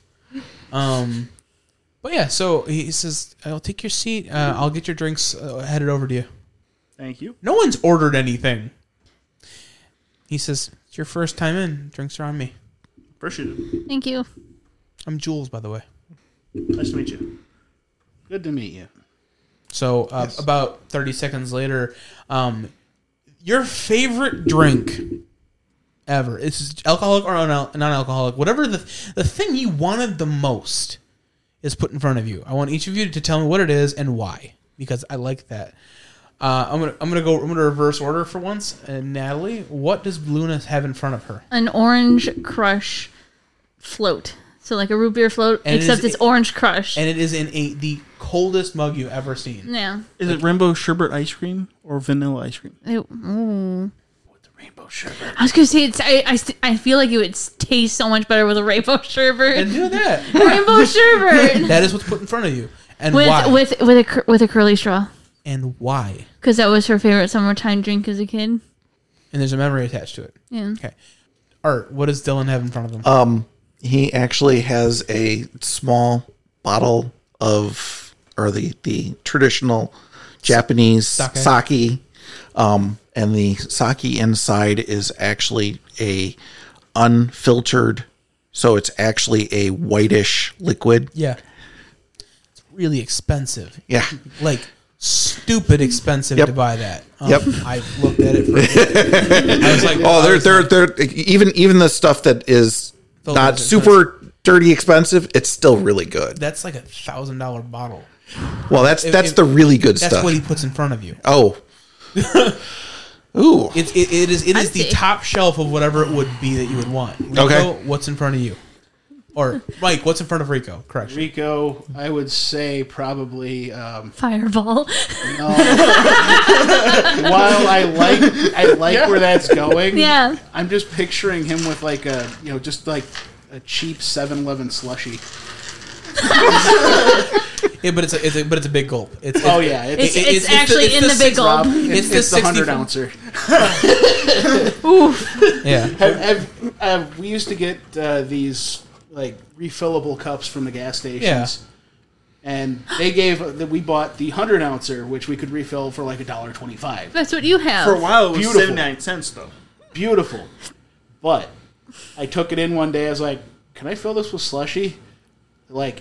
But yeah, so he says, "I'll take your seat. I'll get your drinks headed over to you." Thank you. No one's ordered anything. He says, "It's your first time in. Drinks are on me." Appreciate it. Thank you. I'm Jules, by the way. Nice to meet you. Good to meet you. So yes. About 30 seconds later, your favorite drink ever, is alcoholic or non-alcoholic, whatever the thing you wanted the most is put in front of you. I want each of you to tell me what it is and why, because I like that. I'm gonna reverse order for once. And Natalie, what does Luna have in front of her? An Orange Crush float. So like a root beer float, and except it's Orange Crush. And it is in the coldest mug you've ever seen. Yeah. Is it rainbow sherbet ice cream or vanilla ice cream? Rainbow sherbet. I was gonna say I feel like it would taste so much better with a rainbow sherbet. And do that. Rainbow sherbet. That is what's put in front of you. And with, why? With a curly straw. And why? Because that was her favorite summertime drink as a kid. And there's a memory attached to it. Yeah. Okay. Art, what does Dylan have in front of him? He actually has a small bottle of, or the traditional Japanese sake. And the sake inside is actually a unfiltered, so it's actually a whitish liquid. Yeah. It's really expensive. Yeah. Like, stupid expensive to buy that. I looked at it for I was like, they're even the stuff that is not super dirty expensive, it's still really good. That's like $1,000 bottle. Well, that's the really good stuff. That's what he puts in front of you. Oh. Ooh. It is the top shelf of whatever it would be that you would want. Rico, okay. What's in front of you? Or Mike, what's in front of Rico? Correct. Rico, I would say probably Fireball. No. While I like where that's going. Yeah. I'm just picturing him with like a just like a cheap 7-Eleven slushie. Yeah, but it's a big gulp. It's actually in the big gulp. It's the 100 ouncer. Oof. Yeah. We used to get these like refillable cups from the gas stations. Yeah. And we bought the 100 ouncer, which we could refill for like $1.25. That's what you have. For a while, it was Beautiful. 79 cents though. Beautiful. But I took it in one day. I was like, "Can I fill this with slushy?" They're like,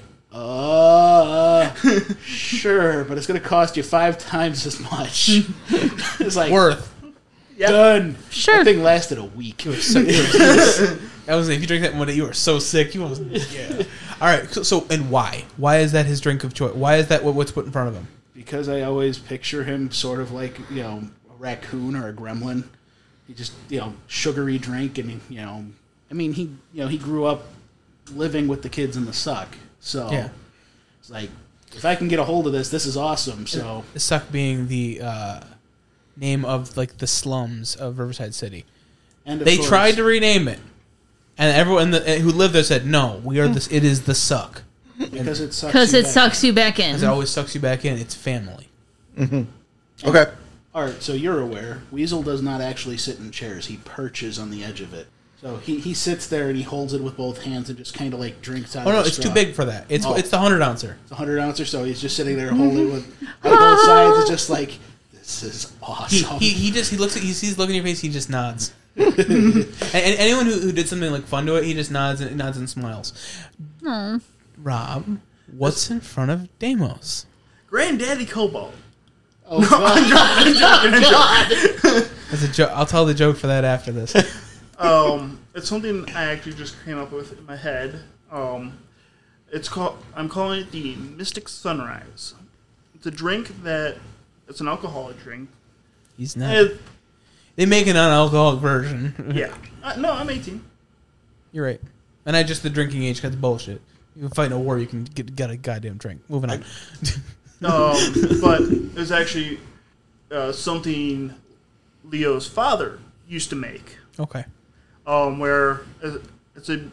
sure, but it's going to cost you 5 times as much. It's like worth. Done. Sure. That thing lasted a week. That was if you drink that one day, you were so sick. You was All right. So and why? Why is that his drink of choice? Why is that what's put in front of him? Because I always picture him sort of like a raccoon or a gremlin. He just sugary drink, and he grew up living with the kids in the suck. So it's like, if I can get a hold of this is awesome. So the suck being the name of like the slums of Riverside City. And they tried to rename it, and everyone who lived there said, "No, we are this. It is the suck because it sucks. Because it sucks you back in. Because it always sucks you back in. It's family." Mm-hmm. Okay. All right. So you're aware, Weasel does not actually sit in chairs. He perches on the edge of it. So he sits there and he holds it with both hands and just kind of like drinks out of it. Oh, no, it's too big for that. It's the 100 ouncer. It's a 100 ouncer, so he's just sitting there holding it with both sides. It's just like, this is awesome. He looks at, he sees the look in your face, he just nods. and anyone who did something like fun to it, he just nods and smiles. Aww. Rob, what's in front of Deimos? Granddaddy Cobalt. Oh, no, I'm joking. That's a joke. I'll tell the joke for that after this. It's something I actually just came up with in my head. I'm calling it the Mystic Sunrise. It's a drink it's an alcoholic drink. He's not. They make an non-alcoholic version. Yeah. No, I'm 18. You're right. And the drinking age got bullshit. You can fight in a war, you can get a goddamn drink. Moving on. But it was actually something Leo's father used to make. Okay. Where it's a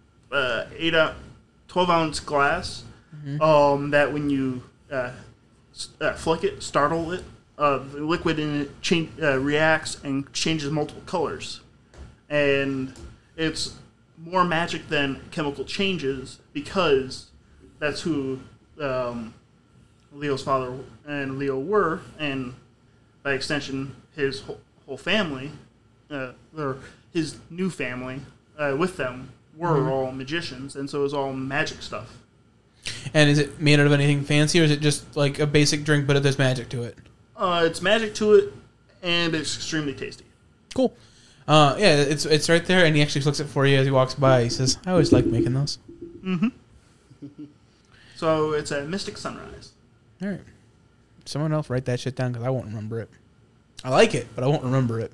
12-ounce glass. Mm-hmm. That when you flick it, startle it, the liquid in it reacts and changes multiple colors, and it's more magic than chemical changes because that's who Leo's father and Leo were, and by extension his whole family, or his new family with them were all magicians, and so it was all magic stuff. And is it made out of anything fancy, or is it just like a basic drink, but there's magic to it? It's magic to it, and it's extremely tasty. Cool. It's right there, and he actually looks it for you as he walks by. He says, "I always like making those." Mm-hmm. So it's a Mystic Sunrise. All right. Someone else write that shit down because I won't remember it. I like it, but I won't remember it.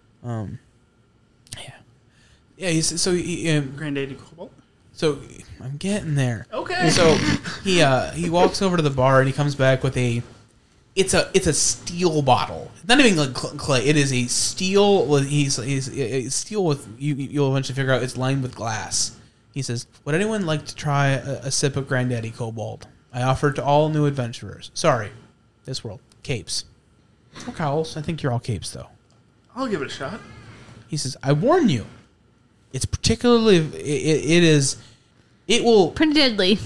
Yeah. Granddaddy Cobalt. So I'm getting there. Okay. So he walks over to the bar and he comes back with a it's a steel bottle. Not even like clay. It is a steel. He's steel with you'll eventually figure out it's lined with glass. He says, "Would anyone like to try a sip of Granddaddy Kobold? I offer to all new adventurers. Sorry, this world capes or cowls. I think you're all capes though." I'll give it a shot. He says, "I warn you, it's particularly it will pretty deadly.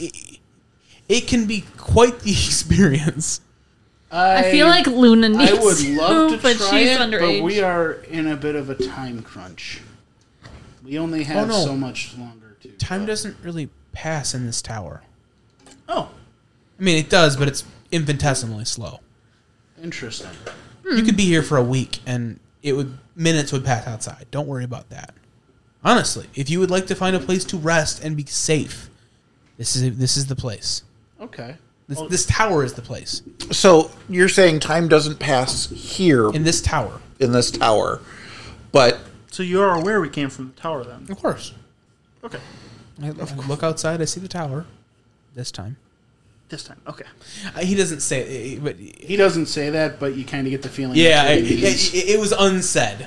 it can be quite the experience." I feel like Luna needs I would love to but try she's it, underage. but we are in a bit of a time crunch. We only have so much longer to. Time doesn't really pass in this tower. Oh. I mean, it does, but it's infinitesimally slow. Interesting. You could be here for a week, and minutes would pass outside. Don't worry about that. Honestly, if you would like to find a place to rest and be safe, this is the place. Okay. This tower is the place. So you're saying time doesn't pass here In this tower. But So you are aware we came from the tower then? Of course. Okay. I look outside, I see the tower. This time. This time, okay. He doesn't say it, but... He doesn't say that, but you kind of get the feeling. Yeah, it was unsaid.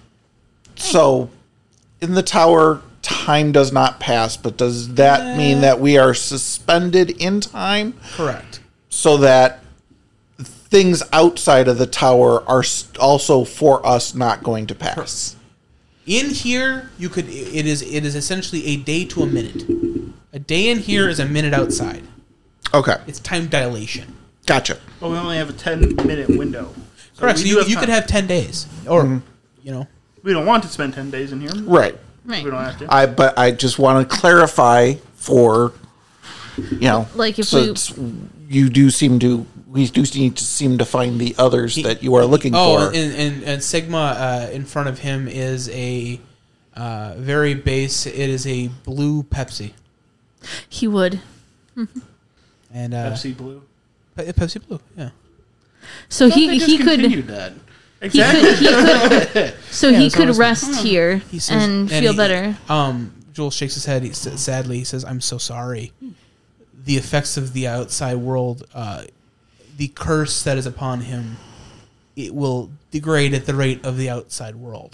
So in the tower, time does not pass, but does that mean that we are suspended in time? Correct. So that things outside of the tower are also for us not going to pass. In here, it is essentially a day to a minute. A day in here is a minute outside. Okay. It's time dilation. Gotcha. But we only have a 10-minute window. Correct. So you could have 10 days. Or, We don't want to spend 10 days in here. Right. We don't have to. But I just want to clarify for, like if we do need to seem to find the others that you are looking for. Oh, and Sigma in front of him is a very base. It is a blue Pepsi. He would. And Pepsi Blue. Pepsi Blue, yeah. So he could. That. Exactly. He could rest here and feel better. Joel shakes his head. Sadly, he says, "I'm so sorry. The effects of the outside world, the curse that is upon him, it will degrade at the rate of the outside world."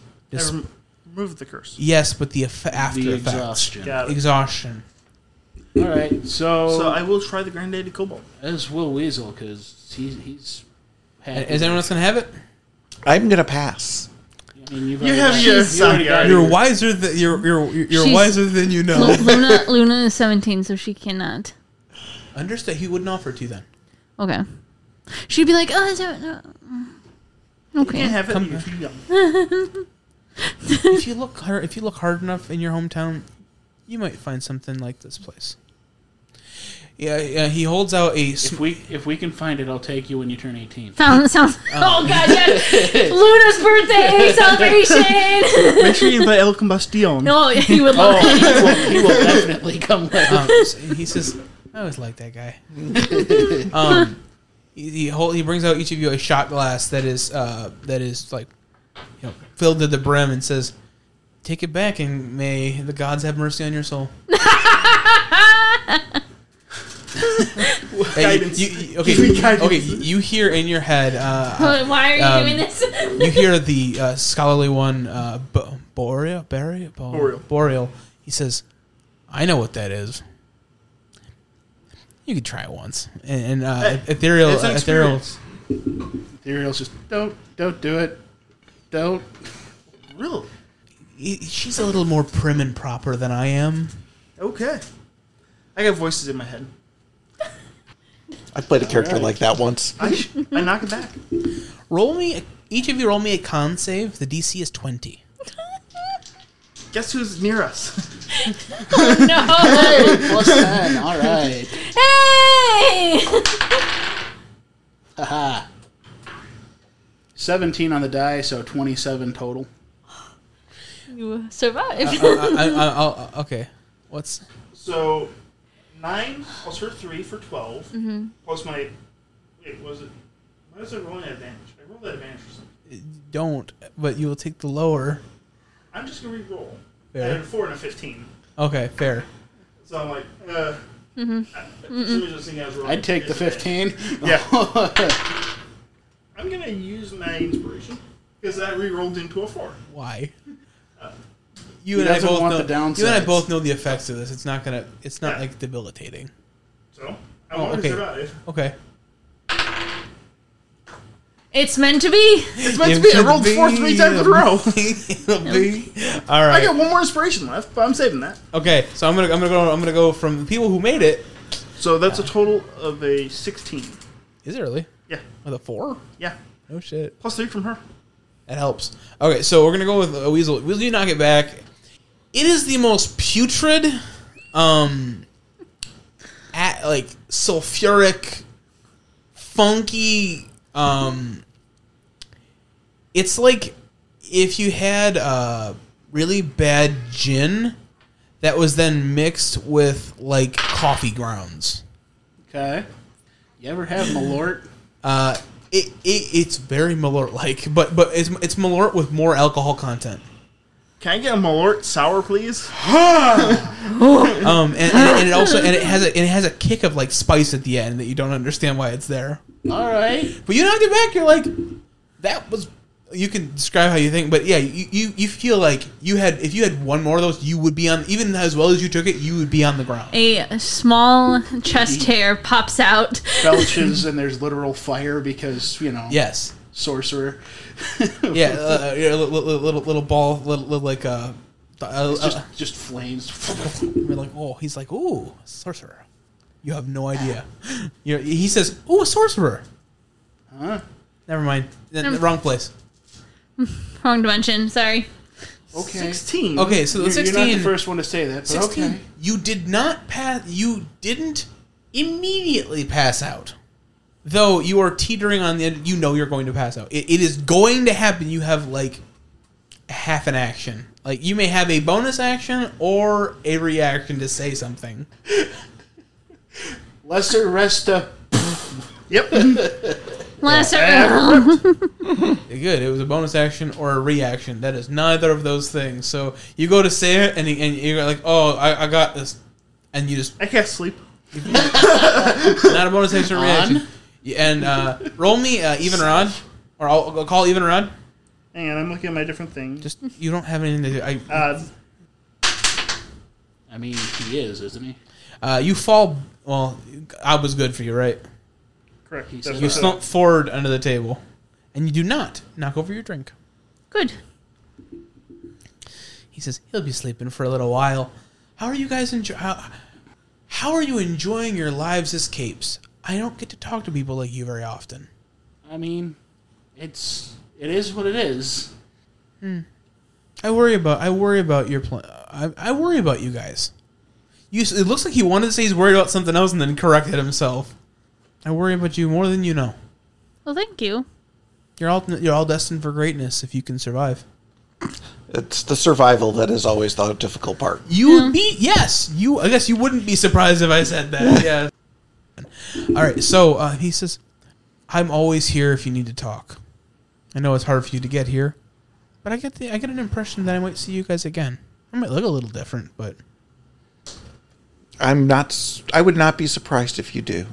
Remove the curse. Yes, but the after The effects. exhaustion. All right, so I will try the Granddaddy Kobold. As will Weasel, because he's. Is anyone else gonna have it? I'm gonna pass. I mean, you're wiser than you're wiser than you know. Luna is 17, so she cannot. Understood. He wouldn't offer to then. Okay. She'd be like, "Oh, no." Okay. You can't have it. You're too young. If you look hard enough in your hometown, you might find something like this place. Yeah. He holds out a. If we can find it, I'll take you when you turn 18. Sounds. Oh God! Yeah. Luna's birthday celebration. Make sure you invite El Combustión. No, he would love it. He will definitely come with. He says, "I always liked that guy." He brings out each of you a shot glass that is like, filled to the brim, and says, "Take it back, and may the gods have mercy on your soul." You hear in your head. Why are you doing this? You hear the scholarly one, Boreal. He says, "I know what that is. You could try it once." And Ethereal's just don't do it. Don't. Really? She's a little more prim and proper than I am. Okay. I got voices in my head. I played a character like that once. I knock it back. Each of you roll me a con save. The DC is 20. Guess who's near us? Oh, no. Hey, plus 10. All right. Hey! Haha. 17 on the die, so 27 total. You survived. Okay. What's... So, 9 plus her 3 for 12. Mm-hmm. Plus my... Wait, was it... Why was I rolling at advantage? I rolled at advantage or something. Don't, but you will take the lower. I'm just going to re-roll. Fair. I had a 4 and a 15. Okay, fair. So I'm like, I'd take the 15. Yeah. I'm going to use my inspiration because that re-rolled into a 4. Why? You and I both know the effects of this. It's not like debilitating. So I want to survive. Okay. It's meant to be. It's meant to be. I rolled 4 3 times in a row. It'll be. All right. I got one more inspiration left, but I'm saving that. Okay, so I'm gonna go from the people who made it. So that's a total of a 16. Is it really? Yeah. With a 4? Yeah. Oh shit. Plus 3 from her. That helps. Okay, so we're gonna go with a Weasel. Weasel, you knock it back. It is the most putrid, sulfuric, funky. It's like if you had really bad gin that was then mixed with like coffee grounds. Okay. You ever have Malort? It's very Malort-like, but it's Malort with more alcohol content. Can I get a Malort sour, please? And it has a kick of like spice at the end that you don't understand why it's there. All right. But you knocked it back. You're like, that was. You can describe how you think, but yeah, you feel like if you had one more of those, you would be on, even as well as you took it, you would be on the ground. A small chest hair pops out. Belches and there's literal fire because, Yes. Sorcerer. Little ball, like just flames. We're like, oh, he's like, ooh, sorcerer. You have no idea. He says, ooh, a sorcerer. Huh? Never mind. Wrong place. Wrong dimension. Sorry. Okay. 16. Okay, so the 16. You're not the first one to say that, but 16. Okay. You did not pass. You didn't immediately pass out. Though you are teetering on the end, you're going to pass out. It is going to happen. You have like half an action. Like you may have a bonus action or a reaction to say something. Lesser resta. Yep. Lesser. Good. It was a bonus action or a reaction. That is neither of those things. So you go to say it, and you're like, "Oh, I got this," and you just I can't sleep. Not a bonus action or reaction. And roll me even or odd, or I'll call even or odd. Hang on, I'm looking at my different things. Just you don't have anything to do. I mean, he is, isn't he? You fall. Well, odd was good for you, right? Correct. You slump forward under the table, and you do not knock over your drink. Good. He says he'll be sleeping for a little while. How are you guys How are you enjoying your lives as capes? I don't get to talk to people like you very often. I mean, it is what it is. I worry about your plan. I worry about you guys. It looks like he wanted to say he's worried about something else and then corrected himself. I worry about you more than you know. Well, thank you. You're all destined for greatness if you can survive. It's the survival that is always the difficult part. You would be, yes. I guess you wouldn't be surprised if I said that. Yeah. All right. So he says, "I'm always here if you need to talk. I know it's hard for you to get here, but I get an impression that I might see you guys again. I might look a little different, but I would not be surprised if you do."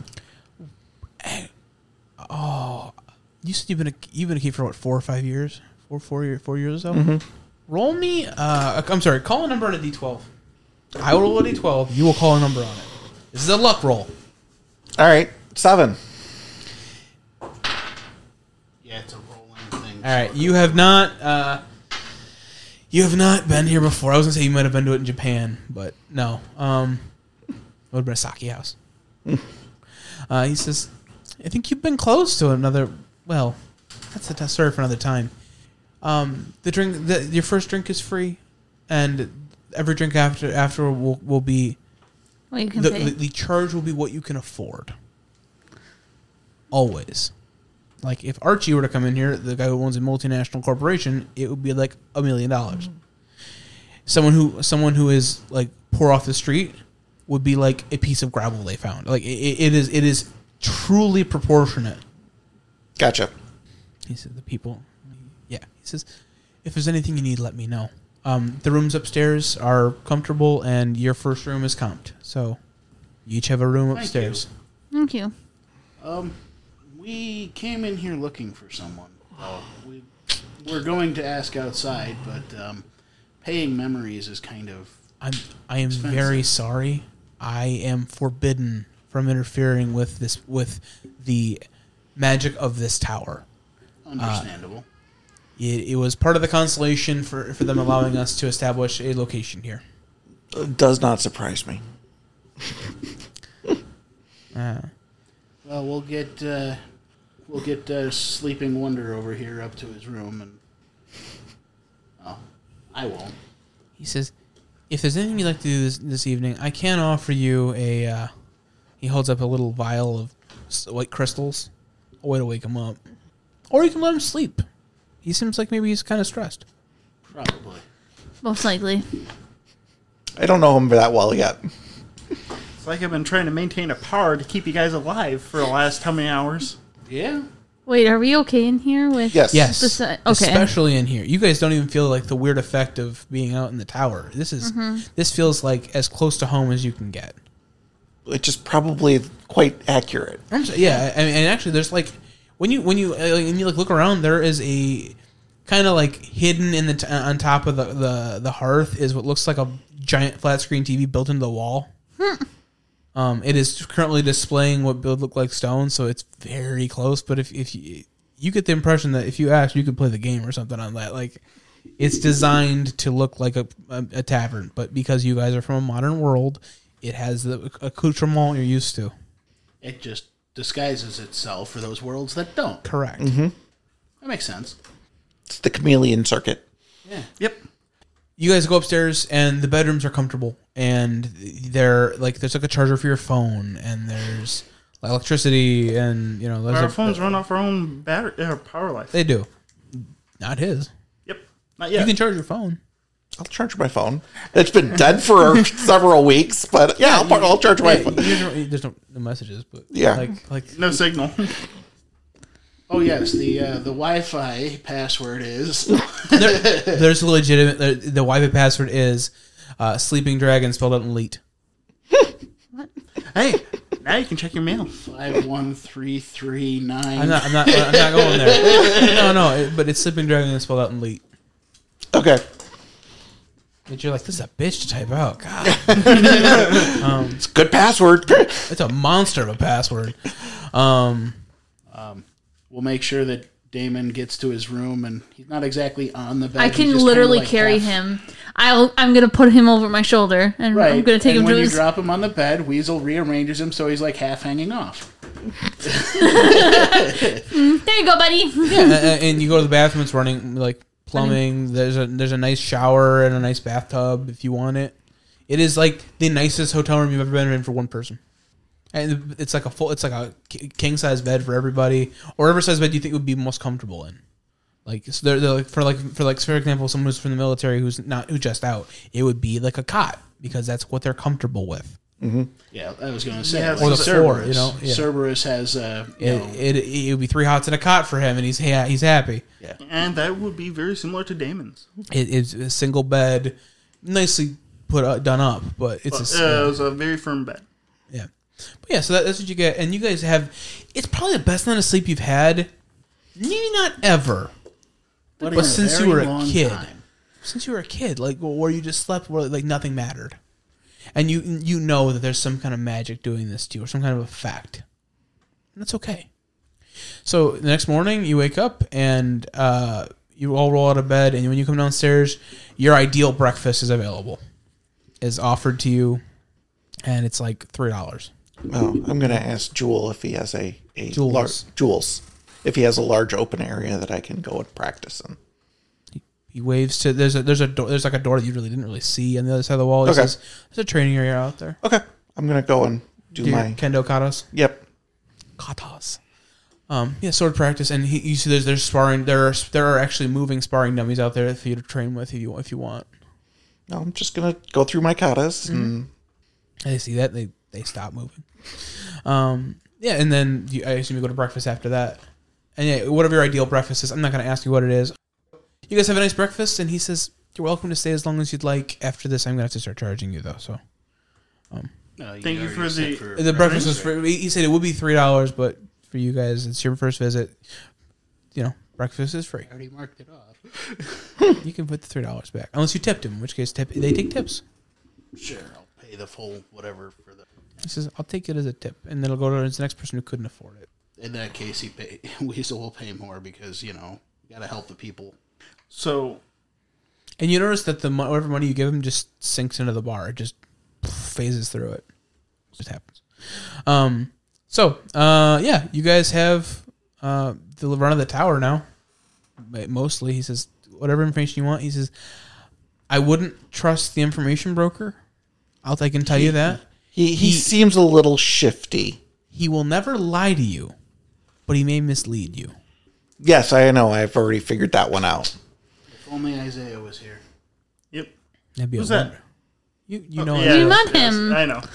Oh, you said you've been a keep for what, 4 or 5 years? 4 years or so. Mm-hmm. Roll me. I'm sorry. Call a number on a d12. I will roll a d12. You will call a number on it. This is a luck roll. All right, 7. Yeah, it's a rolling thing. All right, you have not. You have not been here before. I was gonna say you might have been to it in Japan, but no. It would have been a sake house. He says, "I think you've been close to another. Well, that's a story for another time. Your first drink is free, and every drink after will be. Well, you can pay. The charge will be what you can afford. Always. Like if Archie were to come in here, the guy who owns a multinational corporation, it would be like $1 million. Someone who is like poor off the street would be like a piece of gravel they found. Like it is truly proportionate." Gotcha. He said, "The people." Yeah. He says, "If there's anything you need, let me know. The rooms upstairs are comfortable, and your first room is comped. So You each have a room upstairs. Thank you. We came in here looking for someone. We're going to ask outside, but paying memories is kind of I am expensive. very sorry. I am forbidden from interfering with the magic of this tower. Understandable. It was part of the constellation for them allowing us to establish a location here. It does not surprise me. Well, we'll get Sleeping Wonder over here up to his room, and I won't. He says, if there's anything you'd like to do this evening, I can offer you a... he holds up a little vial of white crystals. A way to wake him up. Or you can let him sleep. He seems like maybe he's kind of stressed. Probably. Most likely. I don't know him that well yet. It's like I've been trying to maintain a power to keep you guys alive for the last how many hours? Yeah. Wait, are we okay in here with... Yes. Okay. Especially in here. You guys don't even feel like the weird effect of being out in the tower. This feels like as close to home as you can get. Which is probably quite accurate. Yeah, I mean, and actually, there's like when you like look around, there is a kind of like hidden in the on top of the hearth is what looks like a giant flat screen TV built into the wall. It is currently displaying what would look like stone, so it's very close. But if you get the impression that if you asked, you could play the game or something on that. Like, it's designed to look like a tavern, but because you guys are from a modern world, it has the accoutrement you're used to. It just disguises itself for those worlds that don't. Correct. Mm-hmm. That makes sense. It's the chameleon circuit. Yeah. Yep. You guys go upstairs, and the bedrooms are comfortable, and they're like there's like a charger for your phone, and there's electricity, and Our phones run off our own power life. They do, not his. Yep, not yet. You can charge your phone. I'll charge my phone. It's been dead for several weeks, but yeah, I'll charge my phone. There's no messages, but yeah, like no signal. Oh yes, the Wi-Fi password is. There's a legitimate. The Wi-Fi password is Sleeping Dragon spelled out in leet. What? Hey, now you can check your mail. 51339. I'm not going there. No, but it's Sleeping Dragon spelled out in leet. Okay. But you're like, this is a bitch to type out. God, it's a good password. it's a monster of a password. We'll make sure that Damon gets to his room, and he's not exactly on the bed. I can literally carry him. I'm gonna put him over my shoulder, and Right. I'm gonna take him when to you his... drop him on the bed, Weasel rearranges him so he's like half hanging off. There you go, buddy. Yeah, and you go to the bathroom. It's running like plumbing. There's a nice shower and a nice bathtub if you want it. It is like the nicest hotel room you've ever been in for one person. And it's like a king size bed for everybody, or whatever size bed you think would be most comfortable in. Like, so they're like for example, someone who's from the military who's just out, it would be like a cot because that's what they're comfortable with. Mm-hmm. Yeah, I was going to say, Yeah, like or the floor, Cerberus. Cerberus has it would be 3 hots and a cot for him, and he's happy. Yeah, and that would be very similar to Damon's. It's a single bed, nicely done up, but it was a very firm bed. Yeah. But yeah, so that's what you get. And you guys have... It's probably the best night of sleep you've had. Maybe not ever. But since you were a kid. Time. Since you were a kid. Like, where you just slept where like nothing mattered. And you know that there's some kind of magic doing this to you. Or some kind of effect. And that's okay. So, the next morning, you wake up and you all roll out of bed. And when you come downstairs, your ideal breakfast is available. Is offered to you. And it's like $3. Oh, I'm going to ask Jewel if he has a Jules. If he has a large open area that I can go and practice in. He waves to there's like a door that you really didn't really see on the other side of the wall. He says, there's a training area out there. Okay, I'm going to go and do my kendo katas. Yep, katas. Sword practice, and you see there's sparring. There are actually moving sparring dummies out there for you to train with if you want. No, I'm just going to go through my katas and they see that they stop moving. And then I assume you go to breakfast after that. And whatever your ideal breakfast is, I'm not going to ask you what it is. You guys have a nice breakfast, and he says, you're welcome to stay as long as you'd like. After this, I'm going to have to start charging you, though. So, No, Thank you for the breakfast was free. He said it would be $3, but for you guys, it's your first visit. You know, breakfast is free. I already marked it off. You can put the $3 back, unless you tipped him. In which case, they take tips. Sure, I'll pay the full whatever for the. He says, "I'll take it as a tip," and then it'll go to the next person who couldn't afford it. In that case, Weasel will pay more because you got to help the people. So, and you notice that whatever money you give him just sinks into the bar. It just phases through it. It just happens. Yeah, you guys have the run of the tower now. Mostly, he says, whatever information you want. He says, I wouldn't trust the information broker. I can tell you that. He seems a little shifty. He will never lie to you, but he may mislead you. Yes, I know. I've already figured that one out. If only Isaiah was here. Yep. Who's that? You know him. You met him. I know.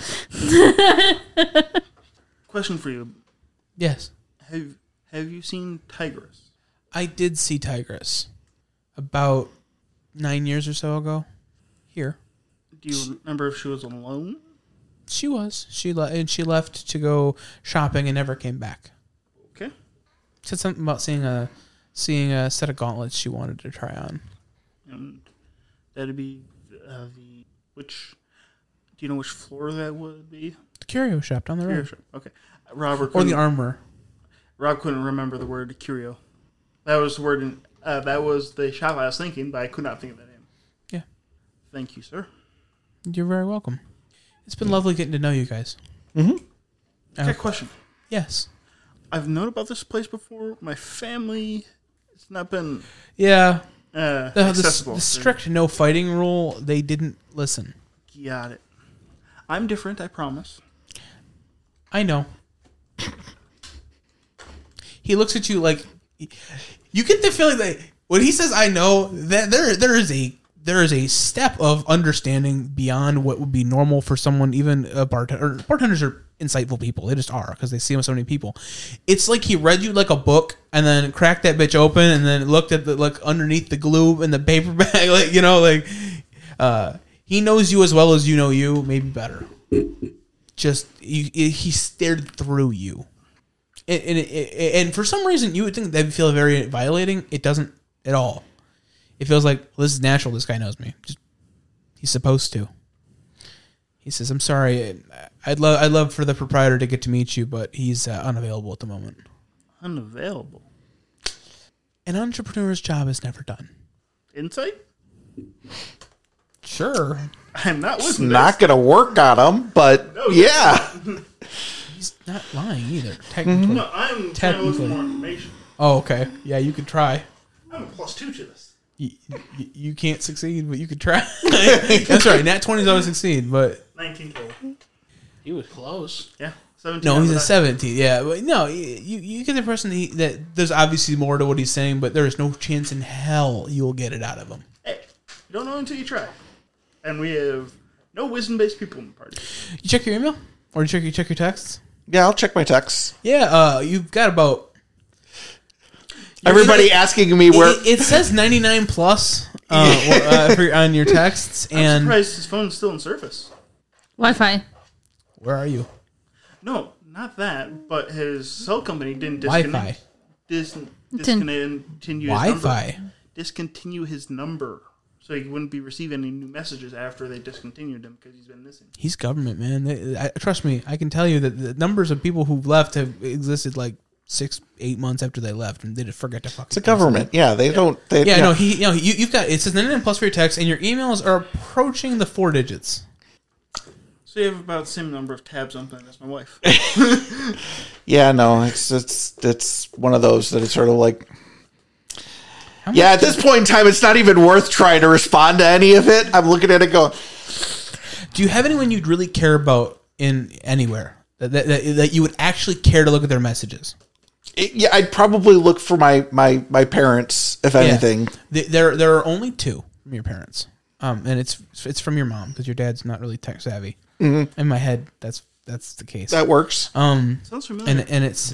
Question for you. Yes. Have you seen Tigress? I did see Tigress about 9 years or so ago. Here. Do you remember if she was alone? She was. She left to go shopping and never came back. Okay. Said something about seeing a set of gauntlets she wanted to try on. And that'd be which. Do you know which floor that would be? The curio shop down the road. Okay. Robert. Or the armor. Rob couldn't remember the word curio. That was the word. That was the shop I was thinking, but I could not think of that name. Yeah. Thank you, sir. You're very welcome. It's been lovely getting to know you guys. Mm-hmm. Okay, question. Yes. I've known about this place before. My family, it's not been accessible. The strict no fighting rule, they didn't listen. Got it. I'm different, I promise. I know. He looks at you like you get the feeling that when he says "I know," that there is a step of understanding beyond what would be normal for someone, even a bartender. Bartenders are insightful people; they just are because they see so many people. It's like he read you like a book and then cracked that bitch open and then looked at the underneath the glue in the paper bag, he knows you as well as you know you, maybe better. Just he stared through you. And for some reason, you would think that would feel very violating. It doesn't at all. It feels like, well, this is natural. This guy knows me. He's supposed to. He says, "I'm sorry. I'd love for the proprietor to get to meet you, but he's unavailable at the moment." Unavailable? An entrepreneur's job is never done. Insight? Sure. I'm not listening. It's not going to work on him, but yeah. He's not lying either, technically. No, I'm trying to look for more information. Oh, okay. Yeah, you could try. I'm a +2 to this. You can't succeed, but you could try. That's right. Nat 20s always succeed, but 19 total. He was close. Yeah, 17. No, he's a 17. Yeah, but no, you get the impression that there's obviously more to what he's saying, but there is no chance in hell you will get it out of him. Hey, you don't know until you try. And we have no wisdom-based people in the party. You check your email, or you check your texts. Yeah, I'll check my texts. Yeah, you've got about. Everybody asking me where it says 99 plus on your texts, and I'm surprised his phone's still in service. Wi-Fi. Where are you? No, not that. But his cell company didn't Wi-Fi. Discontinue Wi-Fi. Discontinue his number, so he wouldn't be receiving any new messages after they discontinued him because he's been missing. He's government, man. Trust me, I can tell you that the numbers of people who left have existed like 6-8 months after they left, and they just forget to fucking. It's a government. Yeah, they don't. No, you've got it says 99 plus for your text, and your emails are approaching the 4 digits. So you have about the same number of tabs open as my wife. Yeah, no, it's one of those that it's sort of like. Yeah, at this point in time, it's not even worth trying to respond to any of it. I'm looking at it going. Do you have anyone you'd really care about in anywhere that you would actually care to look at their messages? Yeah, I'd probably look for my parents, if anything. There are only 2 from your parents, and it's from your mom because your dad's not really tech savvy. Mm-hmm. In my head, that's the case. That works. Sounds familiar. And it's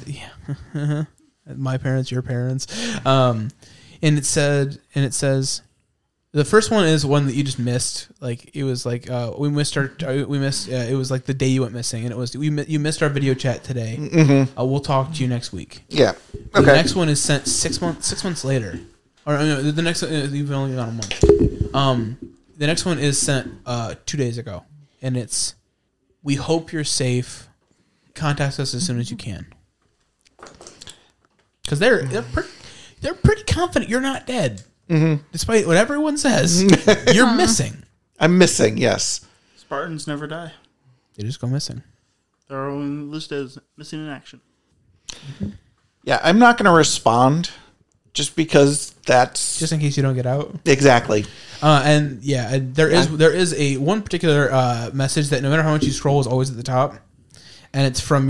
my parents, your parents, and it says, The first one is one that you just missed. Like it was like we missed. It was like the day you went missing, and it was you missed our video chat today. Mm-hmm. We'll talk to you next week. Yeah. Okay. The next one is sent 6 months later, or no, the next you've only gone a month. The next one is sent 2 days ago, and it's we hope you're safe. Contact us as soon as you can. Because they're pretty confident you're not dead. Mm-hmm. Despite what everyone says, you're missing. I'm missing, yes. Spartans never die. They just go missing. They're only listed as missing in action. Mm-hmm. Yeah, I'm not going to respond just because that's... Just in case you don't get out. Exactly. There is a one particular message that no matter how much you scroll is always at the top. And it's from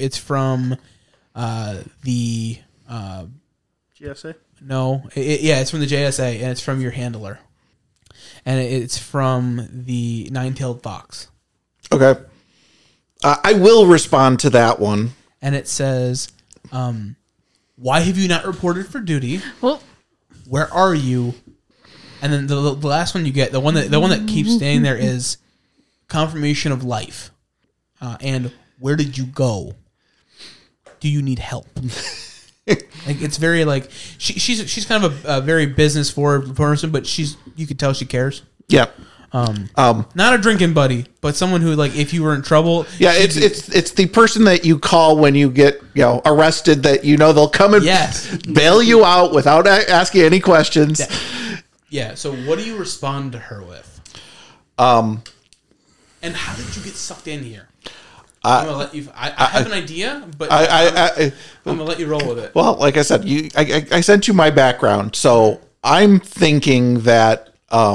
the... GSA? No, it's from the JSA, and it's from your handler, and it's from the Nine-Tailed Fox. Okay, I will respond to that one, and it says, "Why have you not reported for duty? Well, where are you?" And then the last one you get, the one that keeps staying there is confirmation of life, and where did you go? Do you need help? Like it's very like she's kind of a very business forward person, but you could tell she cares. Yeah. Not a drinking buddy, but someone who like if you were in trouble. Yeah, it's the person that you call when you get arrested that they'll come and bail you out without asking any questions. Yeah. So what do you respond to her with? And how did you get sucked in here? I'm gonna let you. I have an idea, but I'm gonna let you roll with it. Well, like I said, I sent you my background, so I'm thinking that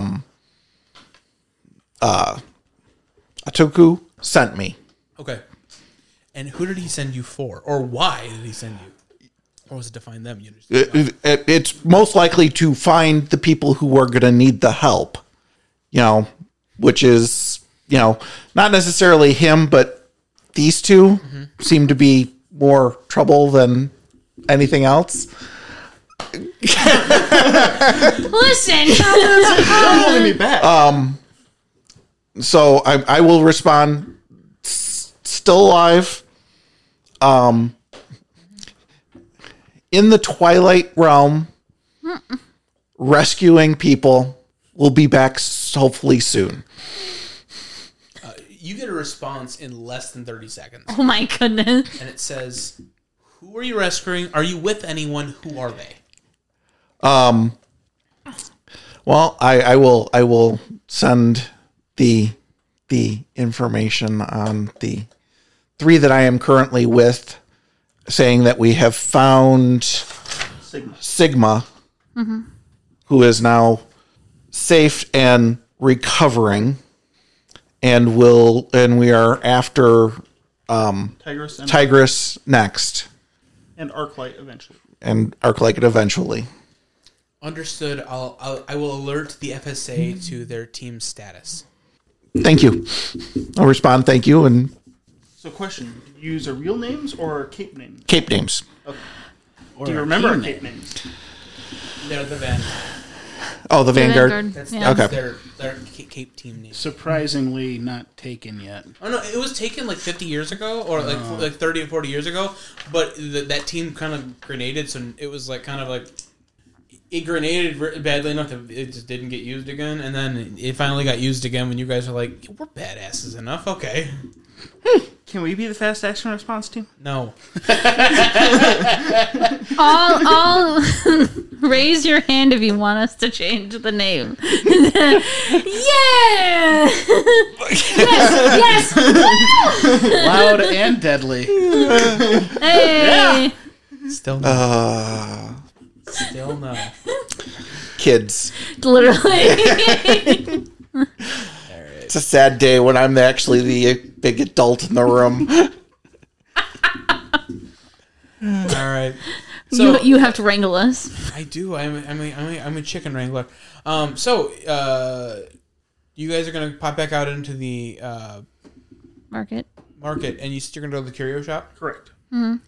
Atoku sent me. Okay. And who did he send you for, or why did he send you, or was it to find them? It's most likely to find the people who are going to need the help. Which is not necessarily him, but. These two seem to be more trouble than anything else. Listen, don't hold me back. So I will respond. Still alive. In the Twilight Realm, rescuing people. We'll be back hopefully soon. You get a response in less than 30 seconds. Oh my goodness. And it says, who are you rescuing? Are you with anyone? Who are they? Well, I will send the information on the 3 that I am currently with, saying that we have found Sigma who is now safe and recovering. And we are after Tigress next. And Arclight eventually. Understood. I will alert the FSA to their team status. Thank you. I'll respond. Thank you. And so, question: did you use our real names or cape names? Cape names. Okay. Do you remember our cape names? They're the Vanguard. Oh, the Vanguard. That's okay. Their Cape team name. Surprisingly not taken yet. Oh no, it was taken like 50 years ago, or like 30 or 40 years ago. But that team kind of grenaded, so it was like kind of like it grenaded badly enough that it just didn't get used again, and then it finally got used again when you guys were like, "We're badasses enough, okay." Can we be the fast action response team? No. I'll raise your hand if you want us to change the name. Yeah! Yes! Loud and deadly. Hey! Yeah. Still no. Still no. Kids. Literally. It's a sad day when I'm actually the big adult in the room. All right. So you have to wrangle us. I do. I'm a chicken wrangler. So you guys are gonna pop back out into the Market, and you're gonna go to the curio shop. Correct. Mm-hmm.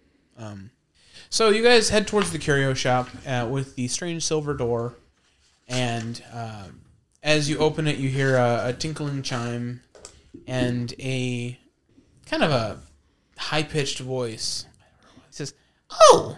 So you guys head towards the curio shop with the strange silver door, And as you open it, you hear a tinkling chime and a kind of a high-pitched voice. He says, "Oh,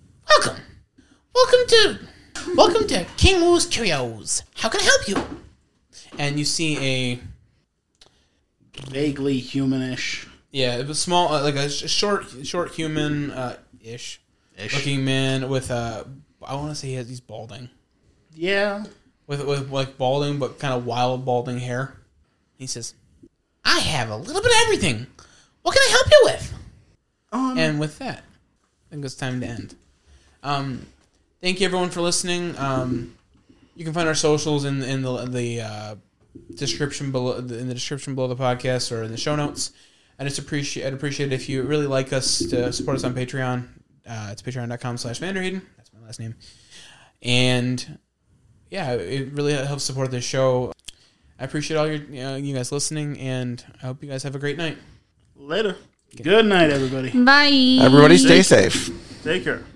welcome to King Woo's Curios. How can I help you?" And you see a vaguely humanish. Yeah, it was small, like a short human ish looking man with I want to say he's balding. Yeah, with like balding, but kind of wild balding hair. He says, "I have a little bit of everything. What can I help you with?" And with that, I think it's time to end. Thank you everyone for listening. You can find our socials in the description below the podcast or in the show notes. I'd appreciate it if you really like us to support us on Patreon. It's patreon.com/VanderHayden. That's my last name. And yeah, it really helps support this show. I appreciate all you guys listening, and I hope you guys have a great night. Later. Good night, everybody. Bye. Everybody stay safe. Take care.